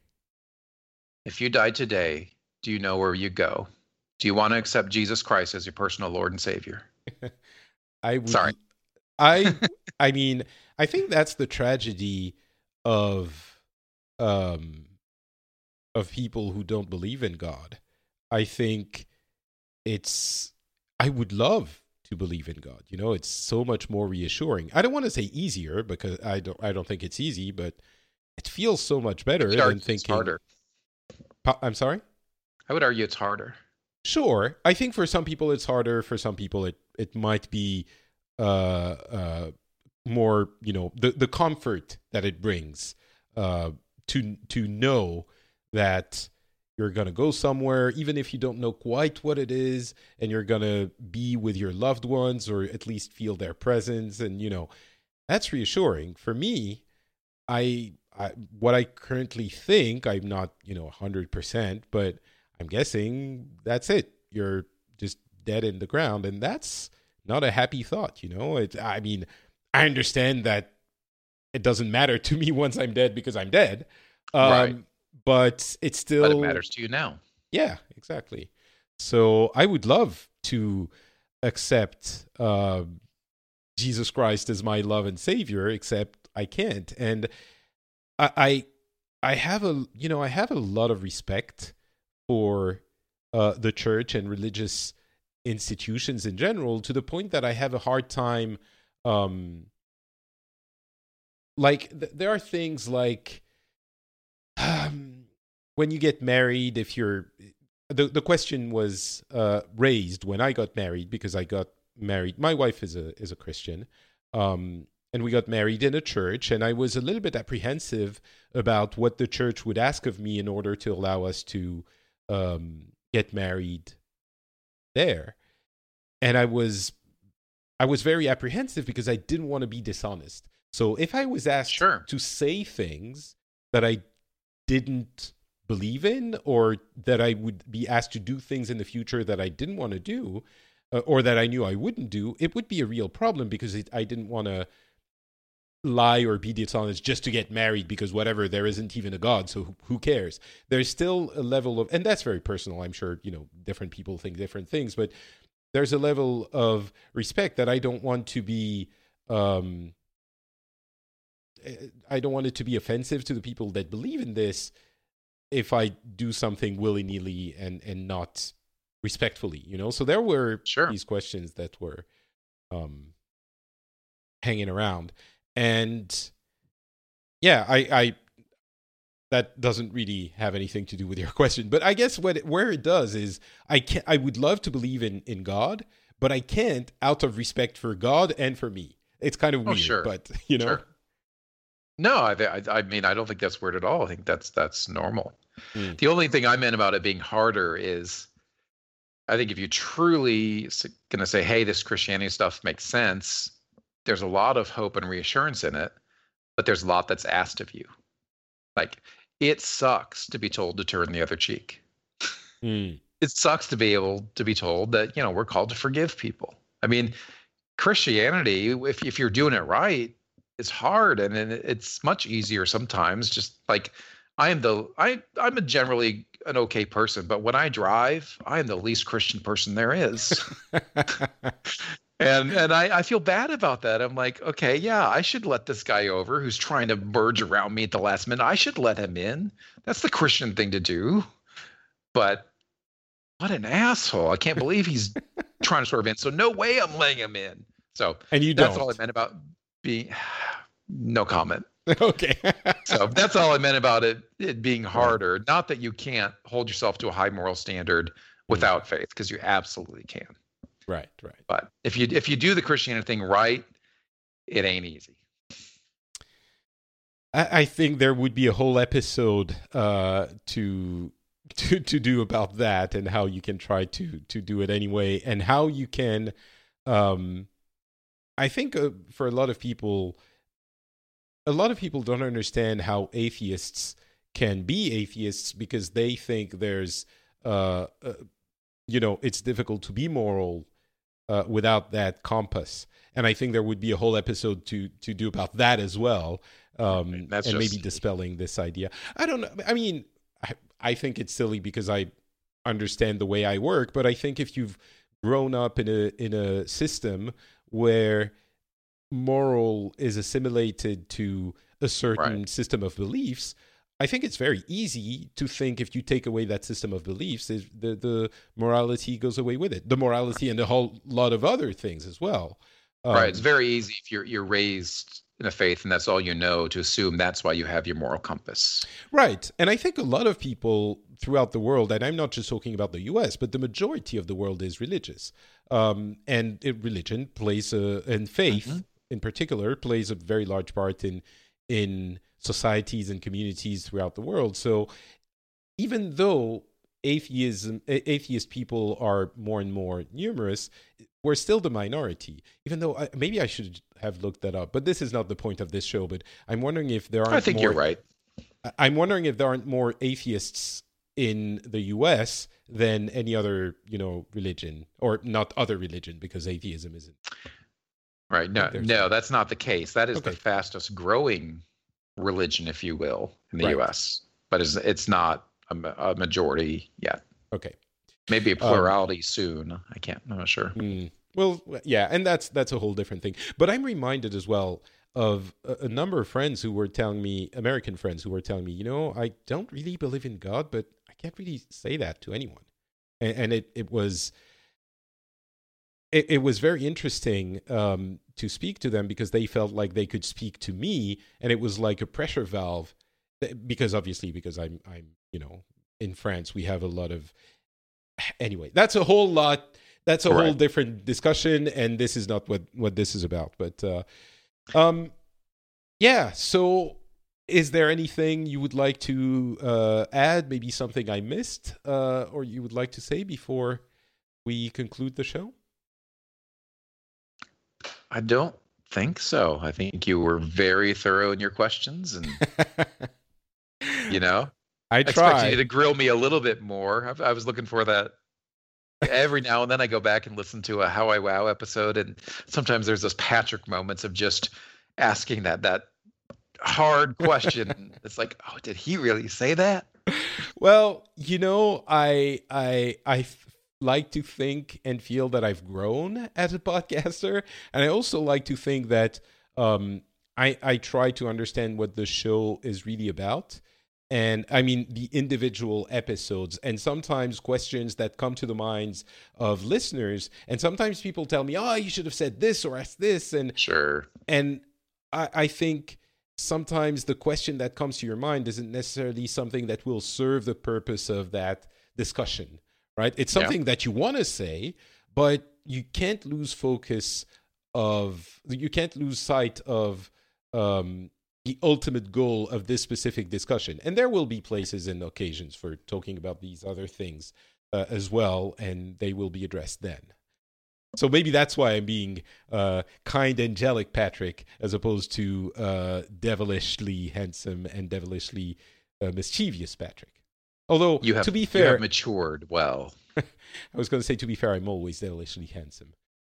If you died today, do you know where you go? Do you want to accept Jesus Christ as your personal Lord and Savior? I would, Sorry. I I mean, I think that's the tragedy of um of people who don't believe in God. I think it's I would love to believe in God. You know, it's so much more reassuring. I don't want to say easier because I don't I don't think it's easy, but it feels so much better I'd argue than it's thinking harder. Pa- I'm sorry? I would argue it's harder. Sure. I think for some people it's harder. For some people it, it might be uh, uh, more, you know, the, the comfort that it brings uh, to to know that you're going to go somewhere, even if you don't know quite what it is, and you're going to be with your loved ones or at least feel their presence. And, you know, that's reassuring. For me, I, I what I currently think, I'm not, you know, one hundred percent, but I'm guessing that's it. You're just dead in the ground. And that's not a happy thought, you know? It, I mean, I understand that it doesn't matter to me once I'm dead because I'm dead. Um, Right. But it's still... But it matters to you now. Yeah, exactly. So I would love to accept uh, Jesus Christ as my love and Savior, except I can't. And I, I, I have a, you know, I have a lot of respect for uh, the church and religious institutions in general, to the point that I have a hard time. Um, like th- there are things like. Um, when you get married, if you're the the question was uh, raised when I got married, because I got married. My wife is a is a Christian, um, and we got married in a church, and I was a little bit apprehensive about what the church would ask of me in order to allow us to um, get married there, and I was I was very apprehensive because I didn't want to be dishonest. So if I was asked Sure. to say things that I didn't believe in, or that I would be asked to do things in the future that I didn't want to do, uh, or that I knew I wouldn't do, it would be a real problem, because it, I didn't want to lie or be dishonest just to get married, because whatever, there isn't even a God, so who, who cares? There's still a level of, and that's very personal, I'm sure, you know, different people think different things, but there's a level of respect that I don't want to be, um, I don't want it to be offensive to the people that believe in this if I do something willy-nilly and, and not respectfully, you know? So there were Sure. these questions that were um, hanging around. And yeah, I, I that doesn't really have anything to do with your question. But I guess what it, where it does is I can I would love to believe in, in God, but I can't out of respect for God and for me. It's kind of Oh, weird, sure. but you know. Sure. No, I, I, I mean, I don't think that's weird at all. I think that's that's normal. Mm. The only thing I meant about it being harder is, I think if you truly going to say, hey, this Christianity stuff makes sense, there's a lot of hope and reassurance in it, but there's a lot that's asked of you. Like, it sucks to be told to turn the other cheek. Mm. It sucks to be able to be told that, you know, we're called to forgive people. I mean, Christianity, if if you're doing it right, is hard, and, and it's much easier sometimes. Just like I am the I I'm a generally an okay person, but when I drive, I am the least Christian person there is. And and I, I feel bad about that. I'm like, okay, yeah, I should let this guy over who's trying to merge around me at the last minute. I should let him in. That's the Christian thing to do. But what an asshole. I can't believe he's trying to swerve in. So no way I'm letting him in. So and you that's don't. all I meant about being no comment. Okay. So that's all I meant about it, it being harder. Right. Not that you can't hold yourself to a high moral standard without faith, because you absolutely can. Right, right. But if you if you do the Christianity thing right, it ain't easy. I, I think there would be a whole episode uh, to to to do about that, and how you can try to to do it anyway, and how you can. Um, I think uh, for a lot of people, a lot of people don't understand how atheists can be atheists, because they think there's, uh, uh, you know, it's difficult to be moral Uh, without that compass. And I think there would be a whole episode to to do about that as well, um, That's and just... maybe dispelling this idea. I don't know. I mean, I, I think it's silly because I understand the way I work, but I think if you've grown up in a in a system where moral is assimilated to a certain right. system of beliefs, I think it's very easy to think if you take away that system of beliefs, is the, the morality goes away with it. The morality and a whole lot of other things as well. Um, right. It's very easy if you're you're raised in a faith and that's all you know to assume that's why you have your moral compass. Right. And I think a lot of people throughout the world, and I'm not just talking about the U S, but the majority of the world is religious. Um, and it, religion plays, a, and faith mm-hmm. in particular, plays a very large part in in societies and communities throughout the world. So even though atheism, atheist people are more and more numerous, we're still the minority. Even though I, maybe I should have looked that up, but this is not the point of this show. But I'm wondering if there aren't. I think more, you're right. I'm wondering if there aren't more atheists in the U S than any other, you know, religion, or not other religion, because atheism isn't. Right. No, no, that's not the case. That is okay. the fastest growing religion, if you will, in the right. U S, but it's, it's not a, a majority yet. Okay. Maybe a plurality um, soon. I can't, I'm not sure. Mm, well, yeah, and that's that's a whole different thing. But I'm reminded as well of a, a number of friends who were telling me, American friends who were telling me, you know, I don't really believe in God, but I can't really say that to anyone. And, and it, it was... It, it was very interesting um, to speak to them, because they felt like they could speak to me, and it was like a pressure valve. Because obviously, because I'm, I'm, you know, in France, we have a lot of. Anyway, that's a whole lot. That's a right. whole different discussion, and this is not what, what this is about. But, uh, um, yeah. So, is there anything you would like to uh, add? Maybe something I missed, uh, or you would like to say before we conclude the show? I don't think so. I think you were very thorough in your questions, and you know, I tried. expect you to grill me a little bit more. I, I was looking for that. Every now and then I go back and listen to a How I Wow episode, and sometimes there's those Patrick moments of just asking that that hard question. It's like, oh, did he really say that? Well, you know, I I I. like to think and feel that I've grown as a podcaster, and I also like to think that um, I, I try to understand what the show is really about. And I mean, the individual episodes, and sometimes questions that come to the minds of listeners. And sometimes people tell me, oh, you should have said this or asked this. And sure. And I, I think sometimes the question that comes to your mind isn't necessarily something that will serve the purpose of that discussion. Right? It's something yeah. that you want to say, but you can't lose focus of, you can't lose sight of um, the ultimate goal of this specific discussion. And there will be places and occasions for talking about these other things uh, as well, and they will be addressed then. So maybe that's why I'm being uh, kind, angelic Patrick, as opposed to uh, devilishly handsome and devilishly uh, mischievous Patrick. Although, you have, to be fair... you have matured well. I was going to say, to be fair, I'm always devilishly handsome.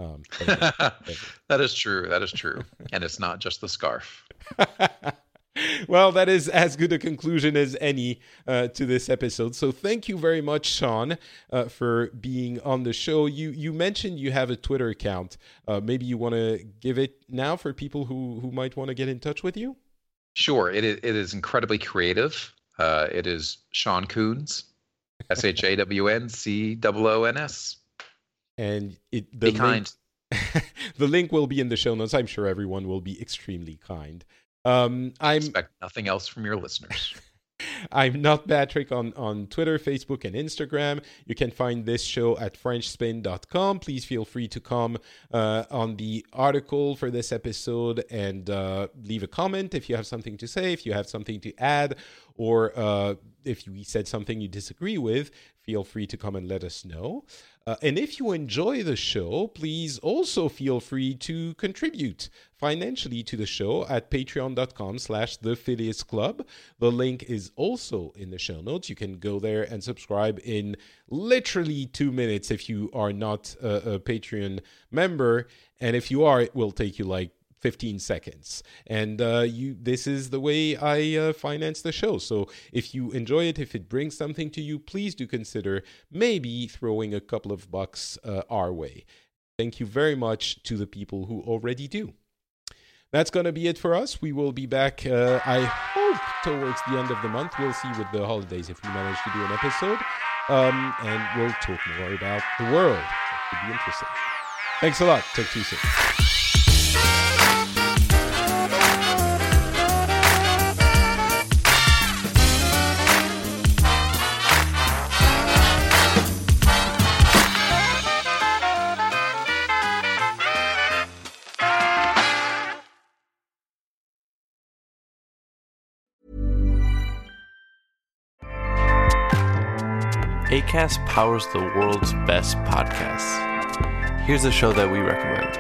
Um, but, that is true. That is true. And it's not just the scarf. Well, that is as good a conclusion as any uh, to this episode. So thank you very much, Sean, uh, for being on the show. You you mentioned you have a Twitter account. Uh, maybe you want to give it now for people who, who might want to get in touch with you? Sure. It is, it is incredibly creative. Uh, it is Sean Coons, S H A W N C O O N S. And it, the be kind. Link, the link will be in the show notes. I'm sure everyone will be extremely kind. Um, I'm expect nothing else from your listeners. I'm Not Patrick on, on Twitter, Facebook, and Instagram. You can find this show at french spin dot com. Please feel free to come uh, on the article for this episode and uh, leave a comment if you have something to say, if you have something to add, or uh, if we said something you disagree with, feel free to come and let us know. Uh, and if you enjoy the show, please also feel free to contribute financially to the show at patreon.com slash the Phileas Club. The link is also in the show notes. You can go there and subscribe in literally two minutes if you are not a, a Patreon member. And if you are, it will take you like fifteen seconds. And uh, you, this is the way I uh, finance the show. So if you enjoy it, if it brings something to you, please do consider maybe throwing a couple of bucks uh, our way. Thank you very much to the people who already do. That's going to be it for us. We will be back, uh, I hope, towards the end of the month. We'll see with the holidays if we manage to do an episode. Um, and we'll talk more about the world. That could be interesting. Thanks a lot. Talk to you soon. Acast powers the world's best podcasts. Here's a show that we recommend.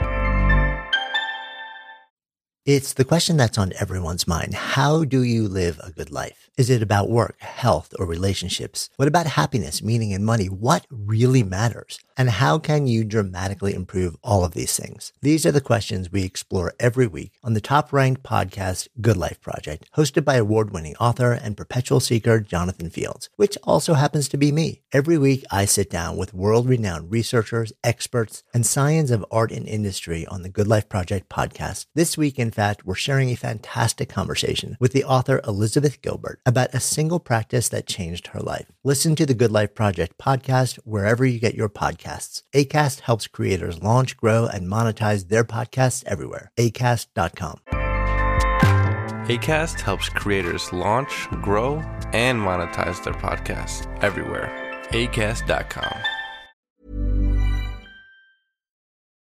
It's the question that's on everyone's mind. How do you live a good life? Is it about work, health, or relationships? What about happiness, meaning, and money? What really matters? And how can you dramatically improve all of these things? These are the questions we explore every week on the top-ranked podcast, Good Life Project, hosted by award-winning author and perpetual seeker Jonathan Fields, which also happens to be me. Every week, I sit down with world-renowned researchers, experts, and science of art and industry on the Good Life Project podcast. This week, in fact, we're sharing a fantastic conversation with the author Elizabeth Gilbert about a single practice that changed her life. Listen to the Good Life Project podcast wherever you get your podcasts. Acast helps creators launch, grow, and monetize their podcasts everywhere. acast dot com. Acast helps creators launch, grow, and monetize their podcasts everywhere. acast dot com.